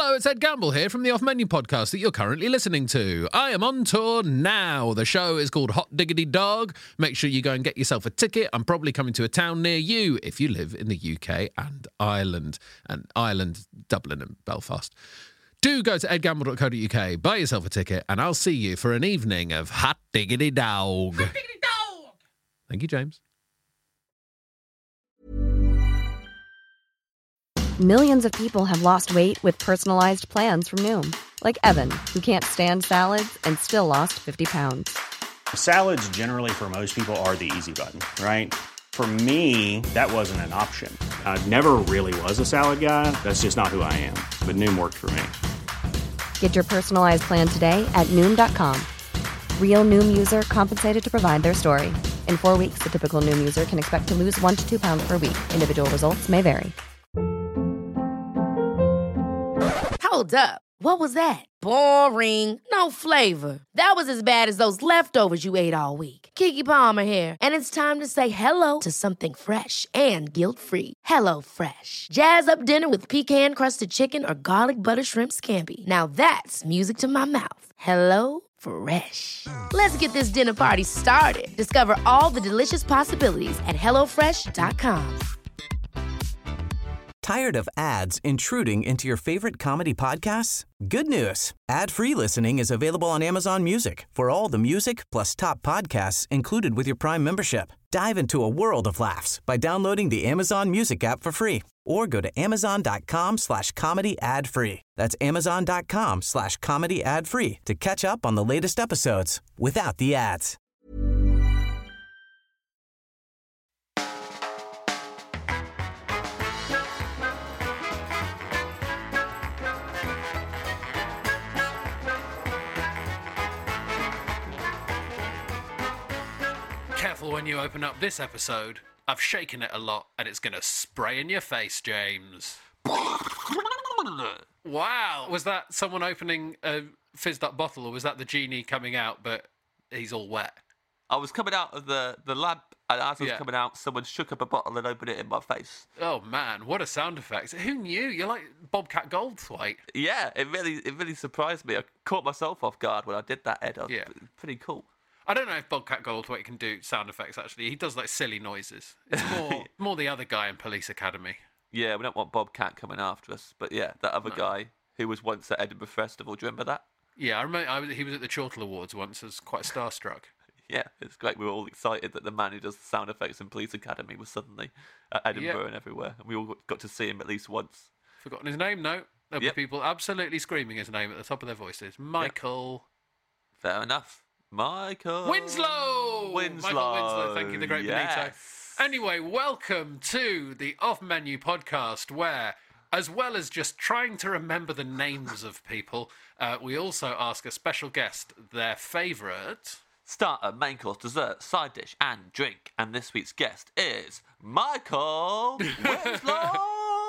Hello, it's Ed Gamble here from the Off Menu podcast that you're currently listening to. I am on tour now. The show is called Hot Diggity Dog. Make sure you go and get yourself a ticket. I'm probably coming to a town near you if you live in the UK and Ireland, Dublin and Belfast. Do go to edgamble.co.uk, buy yourself a ticket, and I'll see you for an evening of Hot Diggity Dog. Hot Diggity Dog! Thank you, James. Millions of people have lost weight with personalized plans from Noom. Like Evan, who can't stand salads and still lost 50 pounds. Salads generally for most people are the easy button, right? For me, that wasn't an option. I never really was a salad guy. That's just not who I am. But Noom worked for me. Get your personalized plan today at Noom.com. Real Noom user compensated to provide their story. In 4 weeks, the typical Noom user can expect to lose 1 to 2 pounds per week. Individual results may vary. Hold up. What was that? Boring. No flavor. That was as bad as those leftovers you ate all week. Keke Palmer here, and it's time to say hello to something fresh and guilt-free. Hello Fresh. Jazz up dinner with pecan-crusted chicken or garlic butter shrimp scampi. Now that's music to my mouth. Hello Fresh. Let's get this dinner party started. Discover all the delicious possibilities at hellofresh.com. Tired of ads intruding into your favorite comedy podcasts? Good news. Ad-free listening is available on Amazon Music for all the music plus top podcasts included with your Prime membership. Dive into a world of laughs by downloading the Amazon Music app for free or go to amazon.com/comedy ad-free. That's amazon.com/comedy ad-free to catch up on the latest episodes without the ads. Careful when you open up this episode. I've shaken it a lot and it's going to spray in your face, James. Wow. Was that someone opening a fizzed up bottle, or was that the genie coming out but he's all wet? I was coming out of the lab, and as I was coming out, someone shook up a bottle and opened it in my face. Oh man, what a sound effect. Who knew? You're like Bobcat Goldthwait. Yeah, it really surprised me. I caught myself off guard when I did that, Ed. Yeah. Pretty cool. I don't know if Bobcat Goldthwait can do sound effects, actually. He does, like, silly noises. It's more the other guy in Police Academy. Yeah, we don't want Bobcat coming after us. But yeah, that other guy who was once at Edinburgh Festival, do you remember that? Yeah, I remember he was at the Chortle Awards once as quite starstruck. Yeah, it's great. We were all excited that the man who does the sound effects in Police Academy was suddenly at Edinburgh and everywhere. And we all got to see him at least once. Forgotten his name, no. There'll be people absolutely screaming his name at the top of their voices. Michael. Yep. Fair enough. Michael Winslow! Michael Winslow, thank you, the great Benito. Anyway, welcome to the Off Menu podcast, where, as well as just trying to remember the names of people, we also ask a special guest their favourite starter, main course, dessert, side dish, and drink. And this week's guest is Michael Winslow!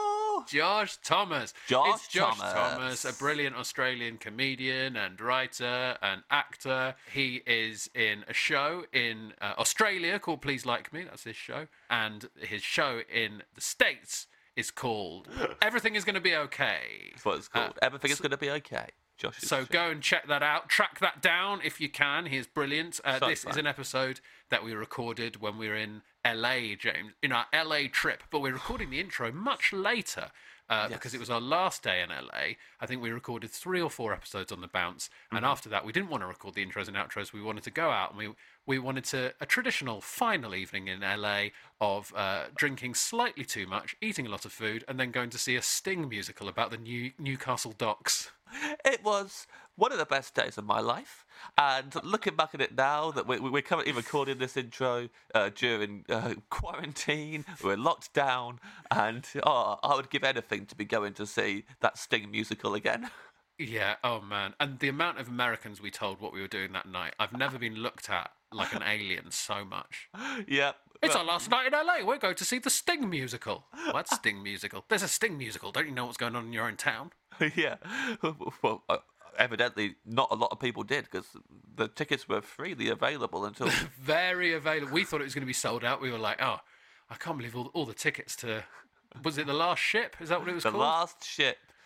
Josh Thomas. Josh Thomas, a brilliant Australian comedian and writer and actor. He is in a show in Australia called Please Like Me. That's his show. And his show in the States is called Everything Is Going to Be Okay. That's what it's called. Everything is going to be okay. Josh's so go and check that out. Track that down if you can. He is brilliant. This is an episode that we recorded when we were in LA, James, in our LA trip. But we're recording the intro much later because it was our last day in LA. I think we recorded 3 or 4 episodes on the bounce. And after that, we didn't want to record the intros and outros. We wanted to go out and we wanted a traditional final evening in LA of drinking slightly too much, eating a lot of food, and then going to see a Sting musical about the Newcastle docks. It was one of the best days of my life. And looking back at it now, that we're currently recording this intro during quarantine, we're locked down, and I would give anything to be going to see that Sting musical again. Yeah, oh man. And the amount of Americans we told what we were doing that night, I've never been looked at like an alien so much. Yeah. It's our last night in LA. We're going to see the Sting musical. What Sting musical? There's a Sting musical. Don't you know what's going on in your own town? Yeah. Well, evidently not a lot of people did, because the tickets were freely available until... Very available. We thought it was going to be sold out. We were like, oh, I can't believe all the tickets to... Was it The Last Ship? Is that what it was called? The Last Ship.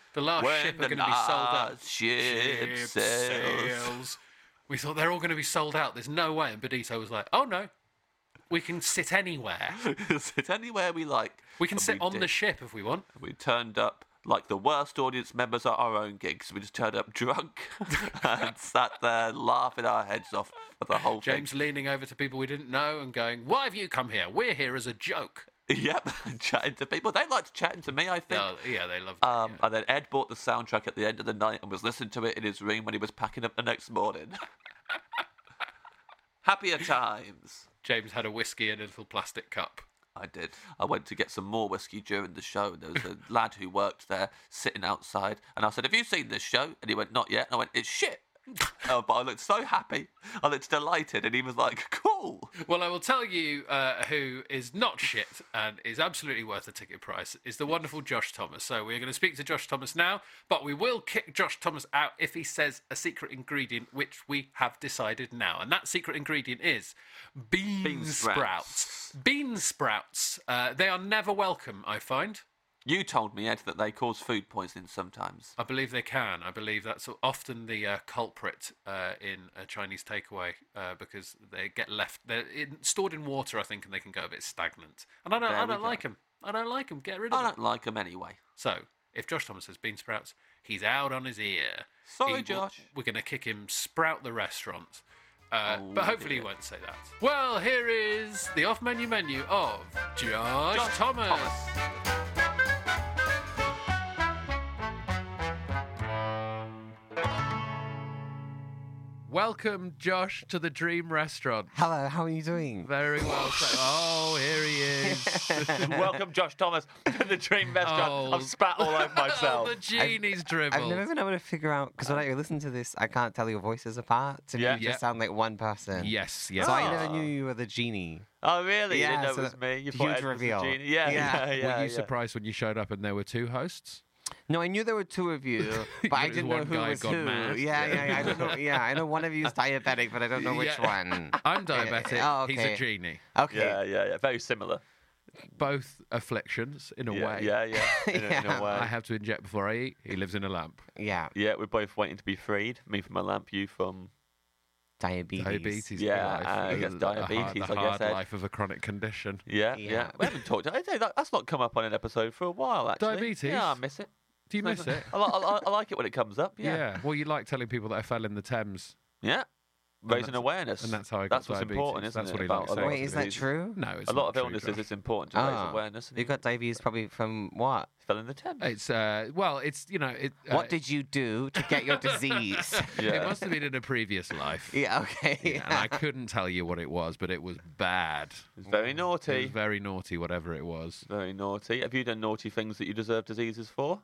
The last When ship are the going to be sold out. last ship sails. We thought they're all going to be sold out. There's no way. And Benito was like, oh, no. We can sit anywhere. Sit anywhere we like. We can And sit on did. the ship if we want. We turned up like the worst audience members at our own gigs. We just turned up drunk and sat there laughing our heads off at the whole James leaning over to people we didn't know and going, why have you come here? We're here as a joke. thing. Yep, chatting to people. They liked chatting to me, I think. Oh, yeah, they loved it. And then Ed bought the soundtrack at the end of the night and was listening to it in his room when he was packing up the next morning. Happier times. James had a whiskey in a little plastic cup. I did. I went to get some more whiskey during the show, and there was a lad who worked there sitting outside, and I said, have you seen this show? And he went, not yet. And I went, it's shit. But I looked so happy. I looked delighted, and he was like, cool. Well, I will tell you who is not shit and is absolutely worth the ticket price is the wonderful Josh Thomas. So we're going to speak to Josh Thomas now, but we will kick Josh Thomas out if he says a secret ingredient, which we have decided now. And that secret ingredient is bean sprouts. Bean sprouts. They are never welcome, I find. You told me, Ed, that they cause food poisoning sometimes. I believe they can. I believe that's often the culprit in a Chinese takeaway because they get left. They're stored in water, I think, and they can go a bit stagnant. And I don't like them. I don't like them. Get rid of them. I don't like them anyway. So, if Josh Thomas says bean sprouts, he's out on his ear. Sorry, Josh. We're going to kick him Sprout the restaurant. But hopefully he won't say that. Well, here is the off-menu menu of Josh Thomas. Welcome, Josh, to the Dream Restaurant. Hello, how are you doing? Very well. Oh, here he is. Welcome, Josh Thomas, to the Dream Restaurant. Oh. I've spat all over myself. Oh, the genie's dribble. I've never been able to figure out, because when I listen to this, I can't tell your voices apart. To me, you just sound like one person. Yes. So I never knew you were the genie. Oh, really? Yeah, You didn't know so it was me? You huge thought Ed was the reveal. genie? Yeah. Were you surprised when you showed up and there were two hosts? No, I knew there were two of you, but I didn't know One who guy was gone who. mad. Yeah. I don't know. Yeah, I know one of you is diabetic, but I don't know which one. I'm diabetic. Oh, okay. He's a genie. Okay. Yeah. Very similar. Both afflictions, in a way. Yeah. In a way. I have to inject before I eat. He lives in a lamp. Yeah. Yeah, we're both waiting to be freed. Me from a lamp, you from... Diabetes. Yeah, I guess diabetes, The I hard guess, Ed. life of a chronic condition. Yeah. Yeah. We haven't talked... That's not come up on an episode for a while, actually. Diabetes? Yeah, I miss it. Do you miss it? I like it when it comes up, yeah. Well, you like telling people that I fell in the Thames. Yeah. Raising awareness. And that's how I got That's what's diabetes. important, isn't That's it? what he about likes a lot saying. of Wait, is that diseases. true? No, it's A lot not of true, illnesses, Josh. it's important to raise awareness. You got diabetes probably from what? Fell in the Thames. It's it's What did you do to get your disease? It must have been in a previous life. Yeah, okay. Yeah, and I couldn't tell you what it was, but it was bad. It's very It naughty. was very naughty, whatever it was. Very naughty. Have you done naughty things that you deserve diseases for?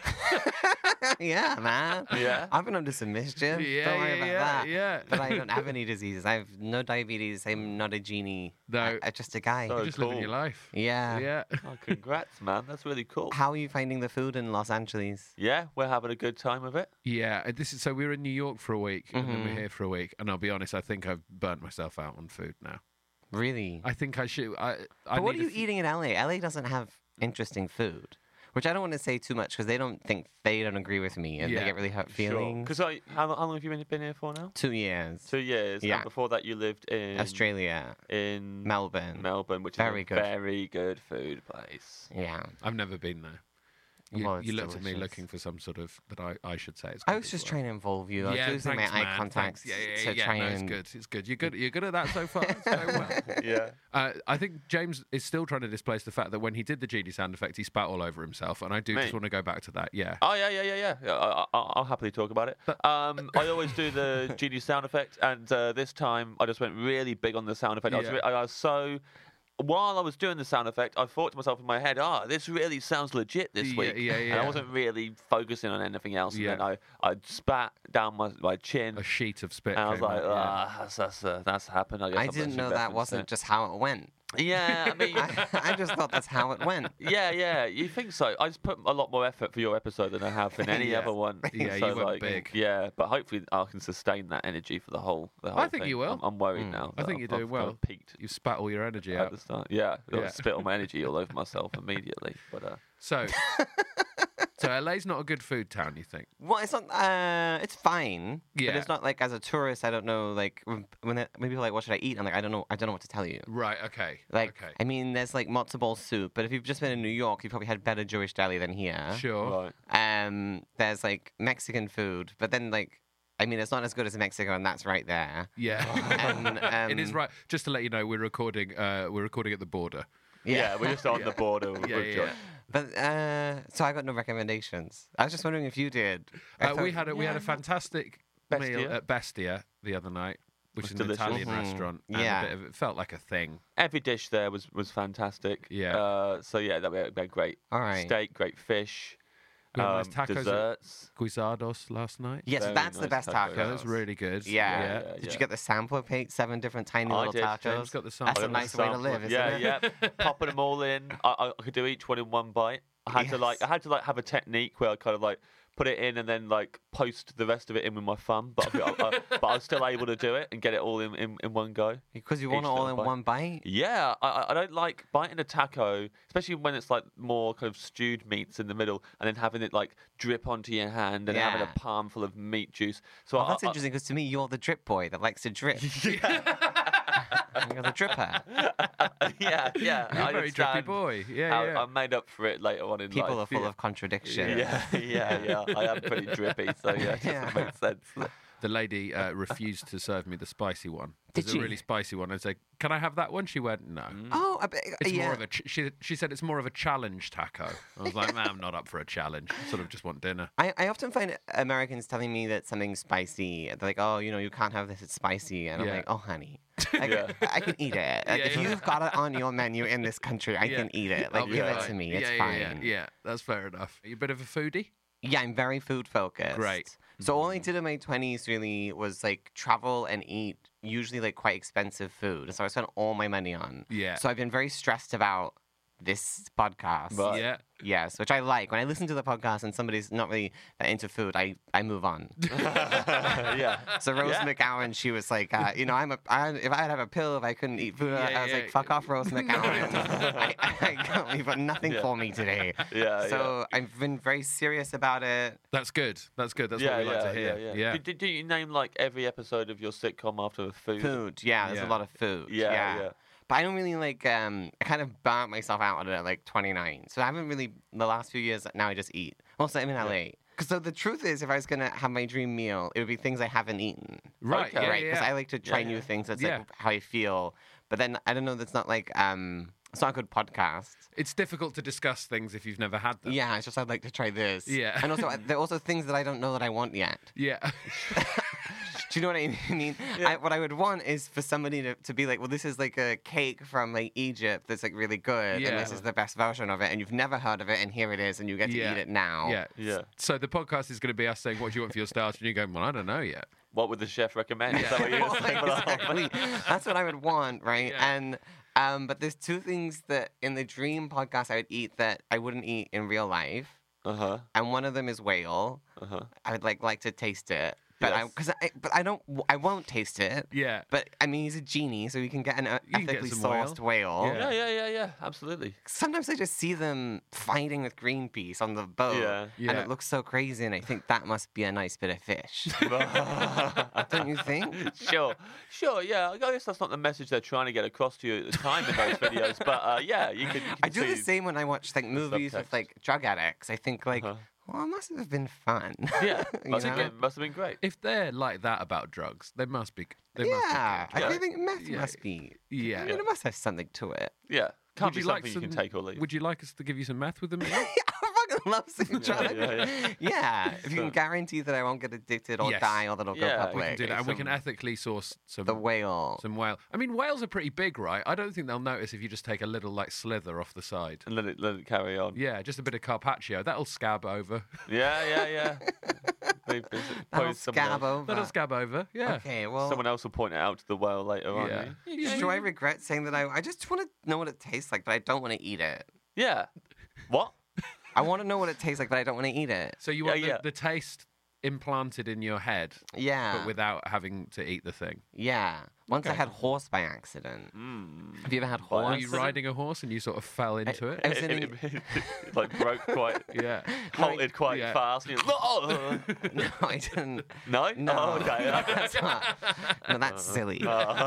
Yeah, man. Yeah. I've been up to some mischief. Yeah, Don't worry yeah, about that. yeah. But I don't have any diseases. I have no diabetes. I'm not a genie. No. I'm just a guy. So- You're just living cool. your life. Yeah. Yeah. Oh, congrats, man. That's really cool. How are you finding the food in Los Angeles? Yeah, we're having a good time of it. Yeah, so we were in New York for a week, and then Mm-hmm. we're here for a week, and I'll be honest, I think I've burnt myself out on food now. Really? I think I should. But what are you eating in LA? LA doesn't have interesting food. Which I don't want to say too much because they don't agree with me and Yeah, they get really hurt feelings. Because how long have you been here for now? 2 years. 2 years. Yeah. And before that, you lived in Australia. in Melbourne. Melbourne, which Very is a good. very good food place. Yeah. I've never been there. Well, You it's looked at me delicious. looking for some sort of that I should say. It's I was just trying to involve you. I was losing thanks, my eye man, contact thanks. to try no, and... It's good. You're good at that so far. It's going well. Yeah. I think James is still trying to displace the fact that when he did the genie sound effect, he spat all over himself, and I do Me? just want to go back to that. Yeah. Oh, yeah. I'll happily talk about it. I always do the genie sound effect, and this time I just went really big on the sound effect. Yeah. I was so... While I was doing the sound effect, I thought to myself in my head, this really sounds legit this Yeah, week. yeah, And I yeah. wasn't really focusing on anything else. Yeah. And then I spat down my chin. A sheet of spit. And I was came like, out, that's happened. I guess I I'm didn't actually know that referenced wasn't it. just how it went. Yeah, I mean... I just thought that's how it went. Yeah, you think so? I just put a lot more effort for your episode than I have in any Yeah. other one. Yeah, so, you went big. Yeah, but hopefully I can sustain that energy for the whole I think thing. you will. I'm worried now. I that think you're I've doing kind well. of peaked You spat all your energy at out. the start. Yeah, Yeah. spit all my energy all over myself immediately. But So So LA's not a good food town, you think? Well, it's not. It's fine. Yeah. But it's not like as a tourist. I don't know. Like when people are like, what should I eat? I'm like, I don't know. I don't know what to tell you. Right. Okay. Like, okay. I mean, there's like matzo ball soup, but if you've just been in New York, you probably had better Jewish deli than here. Sure. Right. There's like Mexican food, but then like, I mean, it's not as good as Mexico, and that's right there. Yeah. And, It is right. Just to let you know, we're recording at the border. Yeah, we're just on the border. Yeah. But so I got no recommendations. I was just wondering if you did. We had a fantastic meal Bestia? at Bestia the other night, which is an delicious. Italian restaurant. And Yeah. it felt like a thing. Every dish there was fantastic. Yeah. So yeah, we had great All right. steak, great fish, We had nice tacos at desserts. Guisados last night. Yes, Very that's the nice best tacos. tacos. Yeah, that was really good. Yeah. Yeah, Did yeah. you get the sampler plate? 7 different tiny I little did. tacos. James got the That's sampler. a nice way to live, isn't yeah, it? Yeah, Popping them all in. I could do each one in one bite. I had to have a technique where I kind of like put it in and then like post the rest of it in with my thumb, but I was still able to do it and get it all in one go. Because you want it Each all little in bite. one bite? Yeah, I don't like biting a taco, especially when it's like more kind of stewed meats in the middle, and then having it like drip onto your hand and having Yeah. a palm full of meat juice. So Well, that's interesting because to me, you're the drip boy that likes to drip. You're the dripper. yeah. You're a very drippy understand boy. Yeah, how yeah. I made up for it later on in life. People are full of contradiction. Yeah. I am pretty drippy, so yeah, it Yeah. doesn't make sense. The lady refused to serve me the spicy one. Did It was she? a really spicy one. I said, "Can I have that one?" She went, "No." Oh, I bet, It's yeah. more of a. She said it's more of a challenge taco. I was like, "Man, I'm not up for a challenge. I sort of just want dinner." I often find Americans telling me that something's spicy. They're like, oh, you can't have this, it's spicy. And I'm Yeah. like, oh, honey, I can eat it. Like, if yeah. you've got it on your menu in this country, I Yeah. can eat it. Like, I'll be give it fine. to me. It's yeah, fine. Yeah, that's fair enough. Are you a bit of a foodie? Yeah, I'm very food focused. Great. So all I did in my 20s really was like travel and eat usually like quite expensive food. So I spent all my money on. Yeah. So I've been very stressed about this podcast. Right. Yeah. Yes, which I like. When I listen to the podcast and somebody's not really that into food, I move on. Yeah. So Rose McGowan, she was like, if I'd have a pill if I couldn't eat food, I was like, fuck off, Rose McGowan. You've got nothing for me today. Yeah. So I've been very serious about it. That's good. That's good. That's what we like to hear. Yeah. Did you name like every episode of your sitcom after a food? Food, yeah, there's Yeah. a lot of food. Yeah. But I don't really like, I kind of burnt myself out on it at like 29. So I haven't really, the last few years, now I just eat. Also, I'm in LA. So the truth is, if I was going to have my dream meal, it would be things I haven't eaten. Right. Okay. Yeah, Right? Because yeah. I like to try new things. That's Yeah. like how I feel. But then, I don't know, that's not like, it's not a good podcast. It's difficult to discuss things if you've never had them. Yeah, it's just I'd like to try this. Yeah. And also, there are also things that I don't know that I want yet. Yeah. Do you know what I mean? What I would want is for somebody to be like, well, this is like a cake from like Egypt that's like really good, Yeah. and this is the best version of it, and you've never heard of it, and here it is, and you get to Yeah. eat it now. Yeah. Yeah. So the podcast is going to be us saying, "What do you want for your starter?" And you go, "Well, I don't know yet." What would the chef recommend? Is that what you were saying? Exactly. That's what I would want, right? Yeah. And but there's two things that in the dream podcast I would eat that I wouldn't eat in real life, Uh-huh. and one of them is whale. Uh-huh. I would like to taste it. But Yes. I won't taste it. Yeah. But I mean, he's a genie, so he can get an can get ethically some sourced whale. Yeah. Yeah. Absolutely. Sometimes I just see them fighting with Greenpeace on the boat, Yeah. and Yeah. it looks so crazy, and I think that must be a nice bit of fish. Don't you think? Sure. Yeah. I guess that's not the message they're trying to get across to you at the time in those videos, but yeah, you can I do the see- same when I watch like movies with subtext. like drug addicts. I think like, well, it must have been fun. Yeah, You must, know? have been great. If they're like that about drugs, they must be. They Yeah, must be good. I think meth Yeah. must be. Yeah. I mean, it must have something to it. Yeah, can't Would be you like something you can some- take or leave. Would you like us to give you some meth with them? I fucking love some drugs. yeah. Yeah, if you can guarantee that I won't get addicted or Yes. die or that it'll Yeah, go we public. We can do that, and we Some- can ethically source some The whale. some whale. I mean, whales are pretty big, right? I don't think they'll notice if you just take a little like slither off the side. And let it carry on. Yeah, just a bit of carpaccio. That'll scab over. Yeah. Maybe That'll pose someone scab else. over. That'll scab over. Yeah. Okay, well, Someone else will point it out to the whale later on. Yeah. do I regret saying that I just want to know what it tastes like, but I don't want to eat it? Yeah. What? I want to know what it tastes like, but I don't want to eat it. So you want Yeah. the taste implanted in your head, Yeah. but without having to eat the thing. Yeah. Once I Okay. had horse by accident. Have you ever had horse? Were you riding a horse and you sort of fell into it? I was in It like broke quite, Yeah. halted quite yeah. fast. And oh! No, I didn't. No? No. Oh, okay. That's not. No, that's silly.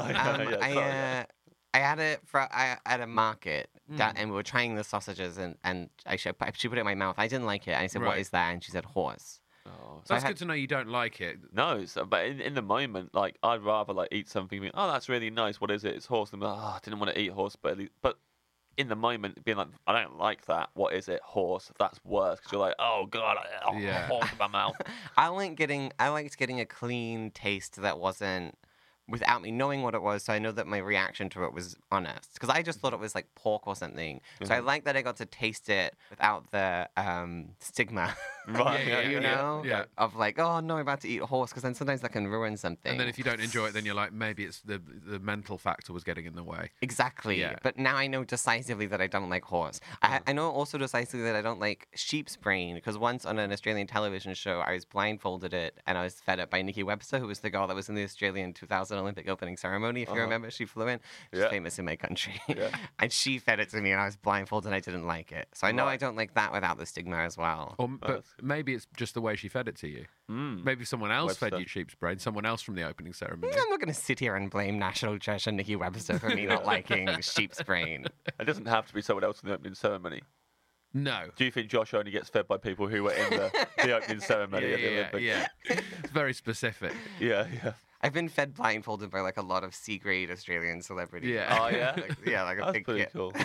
Yeah, I had it at a market, and we were trying the sausages, and she put it in my mouth. I didn't like it. And I said, "What Right. is that?" And she said, "Horse." Oh. So I that's had- good to know you don't like it. No, but in the moment, like I'd rather like eat something. Being, oh, that's really nice. What is it? It's horse. And I'm like, oh, I didn't want to eat horse, but in the moment, being like, I don't like that. What is it? Horse. That's worse because you're like, oh god, Yeah. horse in my mouth. I liked getting a clean taste that wasn't without me knowing what it was, so I know that my reaction to it was honest. Because I just thought it was like pork or something. So I like that I got to taste it without the stigma. Right? Yeah, You know, yeah. of like, oh no, I'm about to eat a horse, because then sometimes that can ruin something. And then if you don't enjoy it, then you're like, maybe it's the mental factor was getting in the way. Exactly. Yeah. But now I know decisively that I don't like horse. I know also decisively that I don't like sheep's brain, because once on an Australian television show, I was blindfolded it and I was fed it by Nikki Webster, who was the girl that was in the Australian 2000 Olympic opening ceremony. If you remember, she flew in. She's Yeah. famous in my country. Yeah. And she fed it to me and I was blindfolded and I didn't like it. So I know I Right. don't like that without the stigma as well. But maybe it's just the way she fed it to you. Maybe someone else fed Webster. you sheep's brain, someone else from the opening ceremony. I'm not going to sit here and blame National Treasure Nikki Webster for me not liking sheep's brain. It doesn't have to be someone else in the opening ceremony. No. Do you think Josh only gets fed by people who were in the opening ceremony at the Olympics? yeah. It's very specific. Yeah. I've been fed blindfolded by like a lot of C-grade Australian celebrities. Yeah. Oh yeah. Like a That's big pretty kid. cool.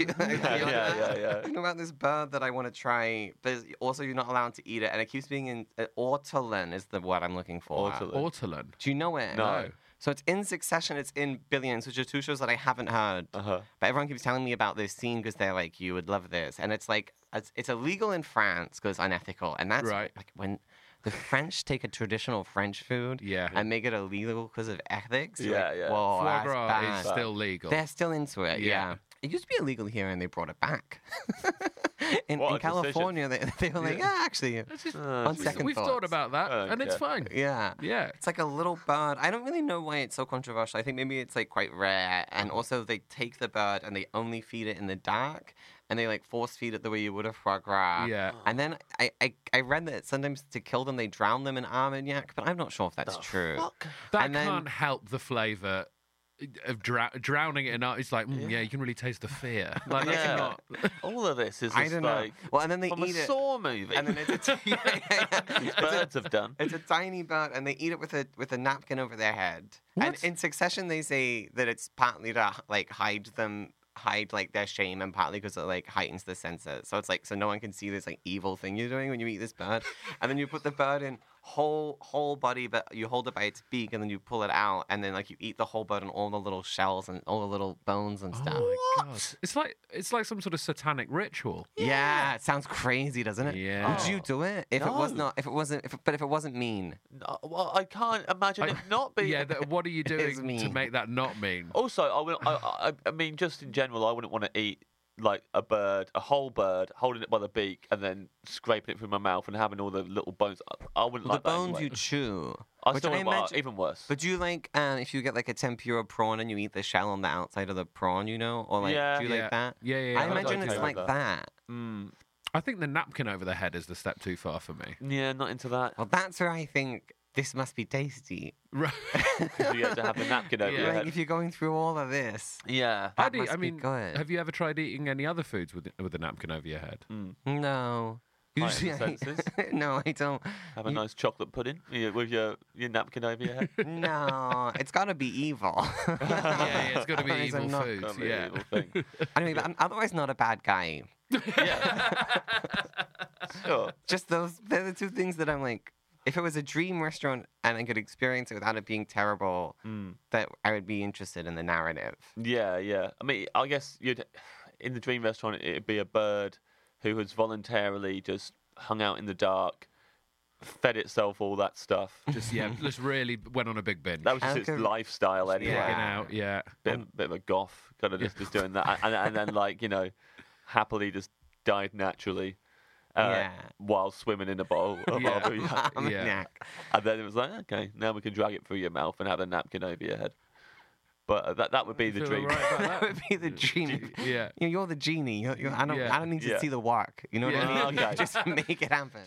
yeah. Yeah. You know about this bird that I want to try, but also you're not allowed to eat it, and it keeps being in ortolan is the word I'm looking for. Ortolan. Ortolan. Do you know it? No. So it's in Succession, it's in Billions, which are two shows that I haven't heard. Uh-huh. But everyone keeps telling me about this scene because they're like, you would love this. And it's like, it's illegal in France because it's unethical. And that's Right. like when the French take a traditional French food Yeah. and make it illegal because of ethics. you're Yeah, like, yeah. Whoa, Foie that's gras bad. is still legal. They're still into it, Yeah. yeah. It used to be illegal here, and they brought it back. in What a California, they were like, actually, on second We've thoughts. thought about that, and it's Okay. fine. Yeah. Yeah. It's like a little bird. I don't really know why it's so controversial. I think maybe it's like quite rare. And also they take the bird and they only feed it in the dark. And they like force feed it the way you would a foie gras. Yeah. And then I read that sometimes to kill them they drown them in Armagnac, but I'm not sure if that's true. That And then- can't help the flavour of drowning it in art. It's like, yeah, you can really taste the fear. Like, that's Yeah. not... All of this is I just don't know. like Well, and then they from eat a it. Saw movie. And then it's a, These birds have done. It's a tiny bird, and they eat it with a napkin over their head. And What? in Succession, they say that it's partly to like hide like their shame, and partly because it like heightens the senses. So it's like so no one can see this like evil thing you're doing when you eat this bird, and then you put the bird in whole body, but you hold it by its beak, and then you pull it out, and then like you eat the whole bird and all the little shells and all the little bones and stuff. Oh my God. It's like some sort of satanic ritual. Yeah, it sounds crazy, doesn't it? Yeah. Would you do it if it was No. not? If it wasn't mean? No, well, I can't imagine it not being. Yeah, what are you is doing to mean. make that not mean? Also, I mean, just in general, I wouldn't want to eat like a whole bird, holding it by the beak, and then scraping it through my mouth and having all the little bones. I wouldn't Well, like the that. bones anyway. you chew. I which still I wouldn't want- imagine- even worse. But do you like if you get like a tempura prawn and you eat the shell on the outside of the prawn, you know, or like Yeah. do you Yeah. like that? Yeah, yeah, I yeah. imagine okay it's with like that. that. I think the napkin over the head is the step too far for me. Yeah, not into that. Well, that's where I think this must be tasty. Right. You have to have the napkin over Yeah. your Like head. if you're going through all of this. Yeah. That I must be mean, good. have you ever tried eating any other foods with a napkin over your head? No. Heighten the Usually, senses. no, I don't. Have a nice chocolate pudding with your napkin over your head. No, it's got to be evil. Yeah, it's got to be Otherwise I'm evil not- foods. Can't be an Yeah. evil thing. Anyway, but I'm otherwise not a bad guy. Yeah. Sure. Just they're the two things that I'm like, if it was a dream restaurant and I could experience it without it being terrible, that I would be interested in the narrative. Yeah, yeah. I mean, I guess in the dream restaurant, it'd be a bird who has voluntarily just hung out in the dark, fed itself all that stuff. Just really went on a big binge. That was just its Okay. lifestyle anyway. Yeah. Pigging out, yeah. Bit of a goth, kind of just doing that, and then like happily just died naturally. while swimming in a bowl of Armagnac. Armagnac. And then it was like, okay, now we can drag it through your mouth and have a napkin over your head. But that would be the Feel dream. right about That would be the dream. Yeah. You're the genie. I don't need to Yeah. see the work. You know what I mean? Okay. Just make it happen.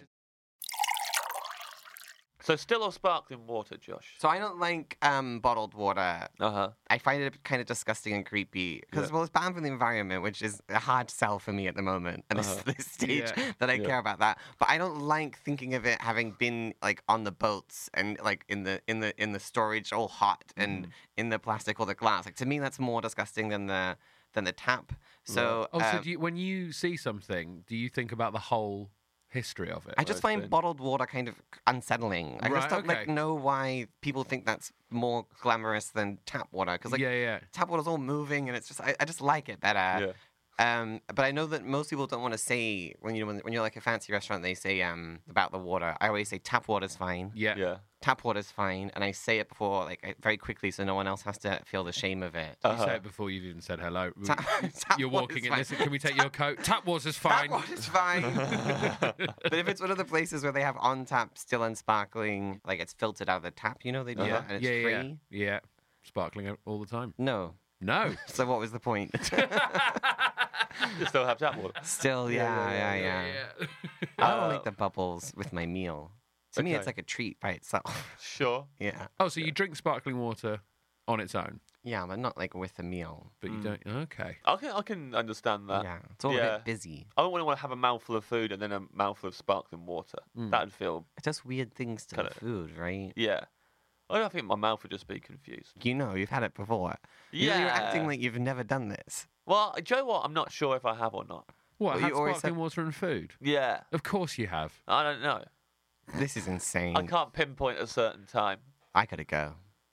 So still or sparkling water, Josh? So I don't like bottled water. Uh-huh. I find it kind of disgusting and creepy because, well, it's bad for the environment, which is a hard sell for me at the moment and this stage that I care about that. But I don't like thinking of it having been like on the boats and like in the storage all hot and in the plastic or the glass. Like to me, that's more disgusting than the tap. So, So when you see something, do you think about the whole history of it? I just find bottled water kind of unsettling. I just don't know why people think that's more glamorous than tap water. Because tap water's all moving, and it's just I just like it better. Yeah. But I know that most people don't want to say when you're like a fancy restaurant, they say about the water. I always say tap water's fine. Yeah. Tap water's fine, and I say it before very quickly so no one else has to feel the shame of it. You say it before you've even said hello. Tap You're walking in. Listen, can we take your coat? Tap water's fine. Tap water's fine. But if it's one of the places where they have on tap, still and sparkling, like it's filtered out of the tap, they do, and it's free. Yeah. Sparkling all the time. No. So what was the point? You still have tap water. Still, yeah. I don't like the bubbles with my meal. To me, it's like a treat by itself. Sure. Yeah. Oh, so you drink sparkling water on its own? Yeah, but not like with a meal. But you don't. Okay. I can understand that. Yeah, it's all a bit busy. I don't want to have a mouthful of food and then a mouthful of sparkling water. That'd feel. It does weird things to the food, right? Yeah. I think my mouth would just be confused. You've had it before. Yeah. You're acting like you've never done this. Well, do you know what? I'm not sure if I have or not. What? Had sparkling water and food? Yeah. Of course you have. I don't know. This is insane. I can't pinpoint a certain time. I gotta go.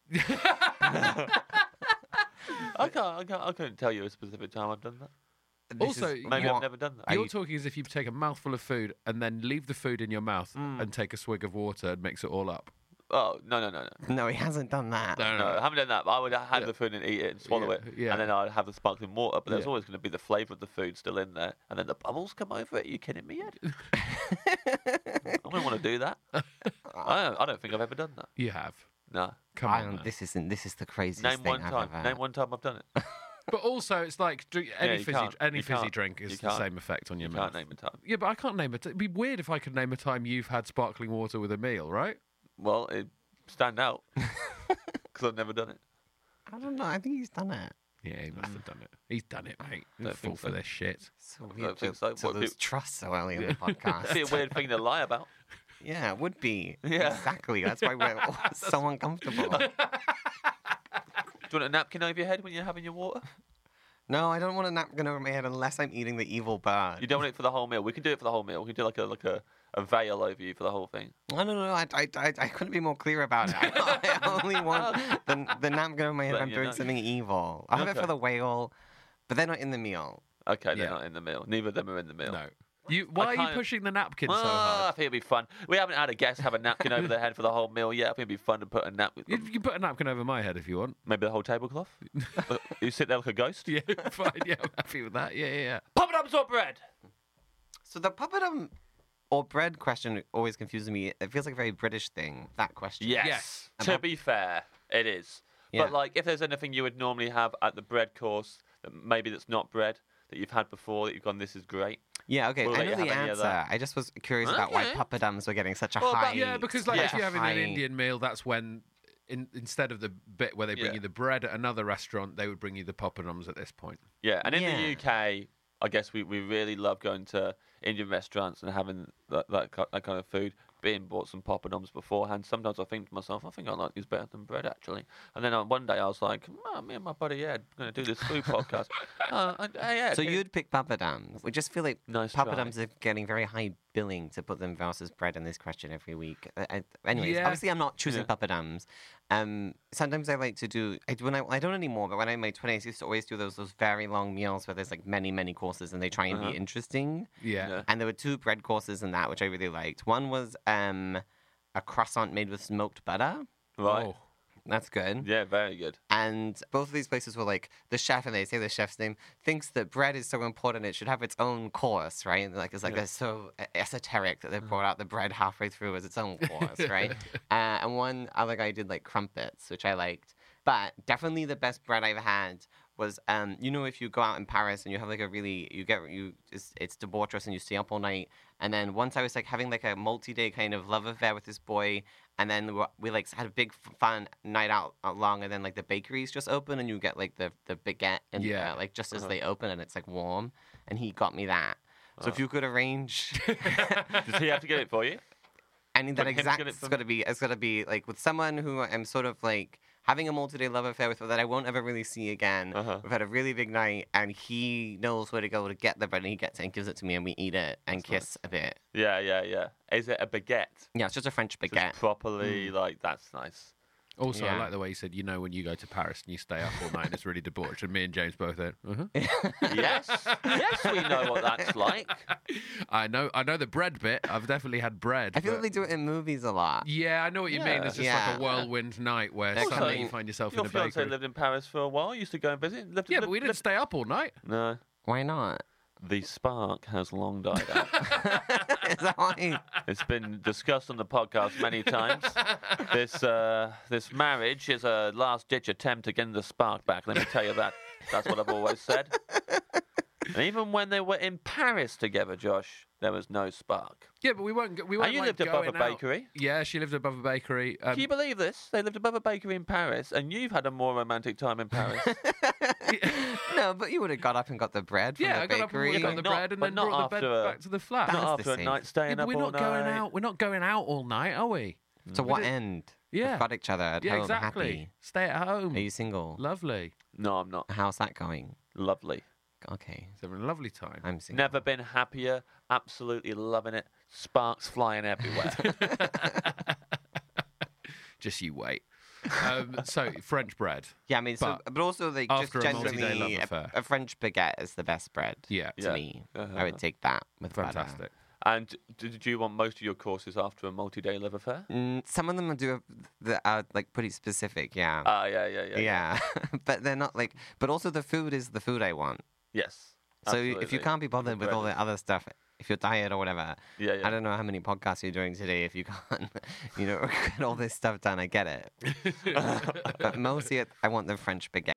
I couldn't tell you a specific time I've done that. Maybe I've never done that. You're talking as if you take a mouthful of food and then leave the food in your mouth and take a swig of water and mix it all up. Oh, no. No, he hasn't done that. No, I haven't done that. But I would have the food and eat it and swallow it. Yeah. And then I'd have the sparkling water. But there's always going to be the flavour of the food still in there. And then the bubbles come over it. Are you kidding me, Ed? I don't want to do that. I don't think I've ever done that. You have. No. Come on. This is the craziest Name thing one I've time. ever... Name one time I've done it. But also, it's like any you fizzy can't. drink is the same effect on your You mouth. can't name a time. Yeah, but I can't name it. It'd be weird if I could name a time you've had sparkling water with a meal, right? Well, it stand out because I've never done it. I don't know. I think he's done it. Yeah, he must have done it. He's done it, mate. Don't Fall think for so. this shit. So I weird don't think to so. lose trust so early in the podcast. It'd be a weird thing to lie about. Yeah, it would be. Yeah. Exactly. That's why we're so uncomfortable. Do you want a napkin over your head when you're having your water? No, I don't want a napkin over my head unless I'm eating the evil bird. You don't want it for the whole meal. We can do it for the whole meal. We can do like a veil over you for the whole thing. I don't know. I couldn't be more clear about it. I only want the napkin over my head if I'm doing something evil. I'll have it for the whale, but they're not in the meal. Okay, they're not in the meal. Neither of them are in the meal. No. Why are you pushing the napkin so I hard? think it'd be fun. We haven't had a guest have a napkin over their head for the whole meal yet. I think it'd be fun to put a napkin. You can put a napkin over my head if you want. Maybe the whole tablecloth. You sit there like a ghost. Yeah, fine. Yeah, I'm happy with that. Yeah. Poppadoms or bread? So the poppadom or bread question always confuses me. It feels like a very British thing, that question. Yes. To be fair, it is. Yeah. But like, if there's anything you would normally have at the bread course, maybe that's not bread that you've had before, that you've gone, this is great. Yeah, okay. We'll I let know you the have any of answer. that. I just was curious about why Okay. poppadoms were getting such a Well, high... Yeah, because like if you're having an high- Indian meal, that's when instead of the bit where they bring you the bread at another restaurant, they would bring you the poppadoms at this point. Yeah, and in Yeah. the UK, I guess we really love going to Indian restaurants and having that kind of food. Being bought some poppadoms beforehand. Sometimes I think to myself, I think I like these better than bread, actually. And then one day I was like, me and my buddy Ed are going to do this food podcast. Hey, Ed. So you'd pick poppadoms. We just feel like Nice try. poppadoms are getting very high billing to put them versus bread in this question every week. Anyways, Yeah. obviously I'm not choosing poppadoms. Sometimes I like to do, I don't anymore, but when I'm in my 20s, I used to always do those very long meals where there's like many, many courses and they try and be interesting. Yeah. And there were 2 bread courses in that, which I really liked. One was a croissant made with smoked butter. Right. Oh. That's good. Yeah, very good. And both of these places were like, the chef, and they say the chef's name, thinks that bread is so important it should have its own course, right? Like it's like they're so esoteric that they brought out the bread halfway through as its own course, right? And one other guy did like crumpets, which I liked. But definitely the best bread I've had was, if you go out in Paris and you have like it's debaucherous and you stay up all night. And then once I was like having like a multi-day kind of love affair with this boy, and then we like had a big fun night out long, and then like the bakeries just open and you get like the baguette and like just as they open and it's like warm, and he got me that. So if you could arrange, does he have to get it for you? I mean that exact. It's gonna be like with someone who I'm sort of like having a multi-day love affair with that I won't ever really see again. We've had a really big night, and he knows where to go to get the bread, and he gets it and gives it to me, and we eat it and kiss a bit. Yeah. Is it a baguette? Yeah, it's just a French baguette. Just properly, like, that's nice. Also, I like the way you said, when you go to Paris and you stay up all night and it's really debauched, and me and James both went, Yes, we know what that's like. I know the bread bit. I've definitely had bread. I feel like they do it in movies a lot. Yeah, I know what you mean. It's just like a whirlwind night where suddenly you find yourself in a bakery. Your fiancé lived in Paris for a while, used to go and visit. But we didn't stay up all night. No. Why not? The spark has long died out. Is that why? It's been discussed on the podcast many times. This marriage is a last-ditch attempt to get the spark back. Let me tell you that. That's what I've always said. And even when they were in Paris together, Josh, there was no spark. Yeah, but we weren't. And you lived above a bakery. Yeah, she lived above a bakery. Can you believe this? They lived above a bakery in Paris, and you've had a more romantic time in Paris. No, but you would have got up and got the bread from the bakery. I got up and got the bread and then brought the bed back to the flat. Not after a night staying up all night. Going out. We're not going out all night, are we? To what end? Yeah. We've got each other at home exactly. Happy. Stay at home. Are you single? Lovely. No, I'm not. How's that going? Lovely. Okay. It's having a lovely time. I'm single. Never been happier. Absolutely loving it. Sparks flying everywhere. Just you wait. So French bread. Yeah, I mean, but also like just generally a French baguette is the best bread. Yeah, to me, I would take that with fantastic. Butter. And did you want most of your courses after a multi-day love affair? Some of them are like pretty specific. Yeah. Yeah. But they're not like. But also the food is the food I want. Yes. So absolutely. If you can't be bothered with all the other stuff, if you're tired or whatever, I don't know how many podcasts you're doing today. If you can't, get all this stuff done, I get it. But mostly, I want the French baguette.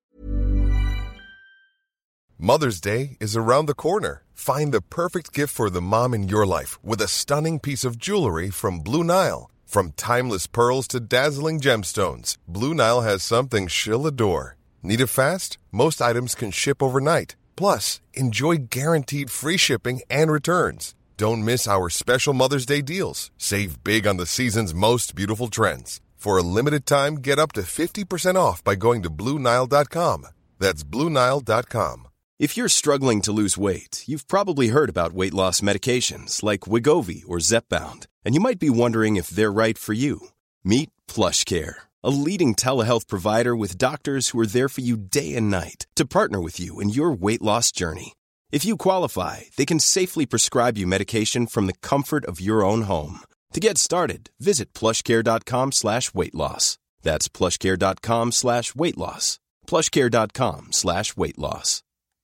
Mother's Day is around the corner. Find the perfect gift for the mom in your life with a stunning piece of jewelry from Blue Nile. From timeless pearls to dazzling gemstones, Blue Nile has something she'll adore. Need it fast? Most items can ship overnight. Plus, enjoy guaranteed free shipping and returns. Don't miss our special Mother's Day deals. Save big on the season's most beautiful trends. For a limited time, get up to 50% off by going to BlueNile.com. That's BlueNile.com. If you're struggling to lose weight, you've probably heard about weight loss medications like Wegovy or Zepbound, and you might be wondering if they're right for you. Meet PlushCare, a leading telehealth provider with doctors who are there for you day and night to partner with you in your weight loss journey. If you qualify, they can safely prescribe you medication from the comfort of your own home. To get started, visit plushcare.com/weight-loss. That's plushcare.com/weight-loss. plushcare.com/weight-loss.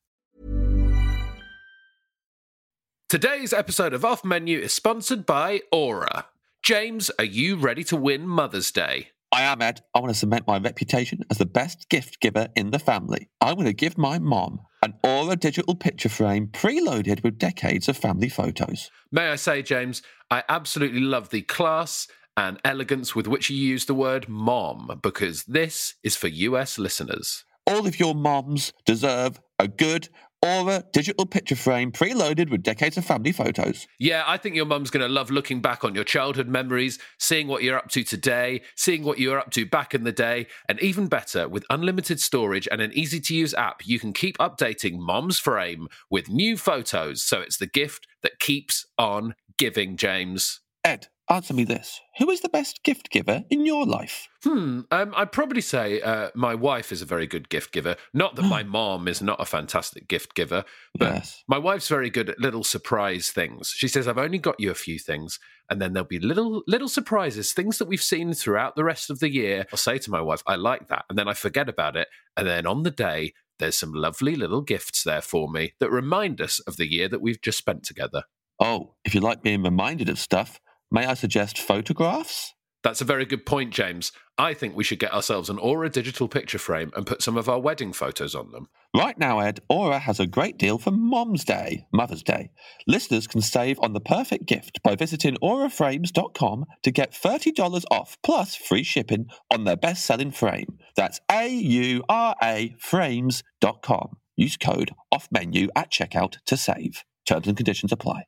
Today's episode of Off Menu is sponsored by Aura. James, are you ready to win Mother's Day? I am, Ed. I want to cement my reputation as the best gift giver in the family. I'm going to give my mom an Aura digital picture frame preloaded with decades of family photos. May I say, James, I absolutely love the class and elegance with which you use the word mom, because this is for US listeners. All of your moms deserve a good Aura digital picture frame preloaded with decades of family photos. Yeah, I think your mum's going to love looking back on your childhood memories, seeing what you're up to today, seeing what you were up to back in the day, and even better, with unlimited storage and an easy-to-use app, you can keep updating Mom's frame with new photos, so it's the gift that keeps on giving, James. Ed, Answer me this. Who is the best gift giver in your life? I'd probably say my wife is a very good gift giver. Not that my mom is not a fantastic gift giver, but my wife's very good at little surprise things. She says, I've only got you a few things, and then there'll be little surprises, things that we've seen throughout the rest of the year. I'll say to my wife, I like that, and then I forget about it, and then on the day, there's some lovely little gifts there for me that remind us of the year that we've just spent together. Oh, if you like being reminded of stuff, may I suggest photographs? That's a very good point, James. I think we should get ourselves an Aura digital picture frame and put some of our wedding photos on them. Right now, Ed, Aura has a great deal for Mother's Day. Listeners can save on the perfect gift by visiting auraframes.com to get $30 off plus free shipping on their best-selling frame. That's AURA frames.com. Use code OFFMENU at checkout to save. Terms and conditions apply.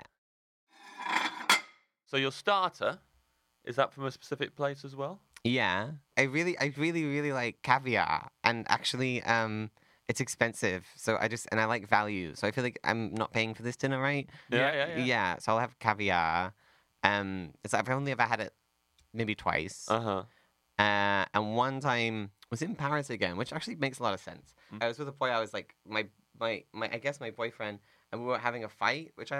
So your starter, is that from a specific place as well? Yeah, I really like caviar, and actually, it's expensive. So I like value. So I feel like I'm not paying for this dinner, right? Yeah. So I'll have caviar. I've only ever had it maybe twice. And one time was in Paris again, which actually makes a lot of sense. I was with a boy. I was like my I guess my boyfriend. And we were having a fight, we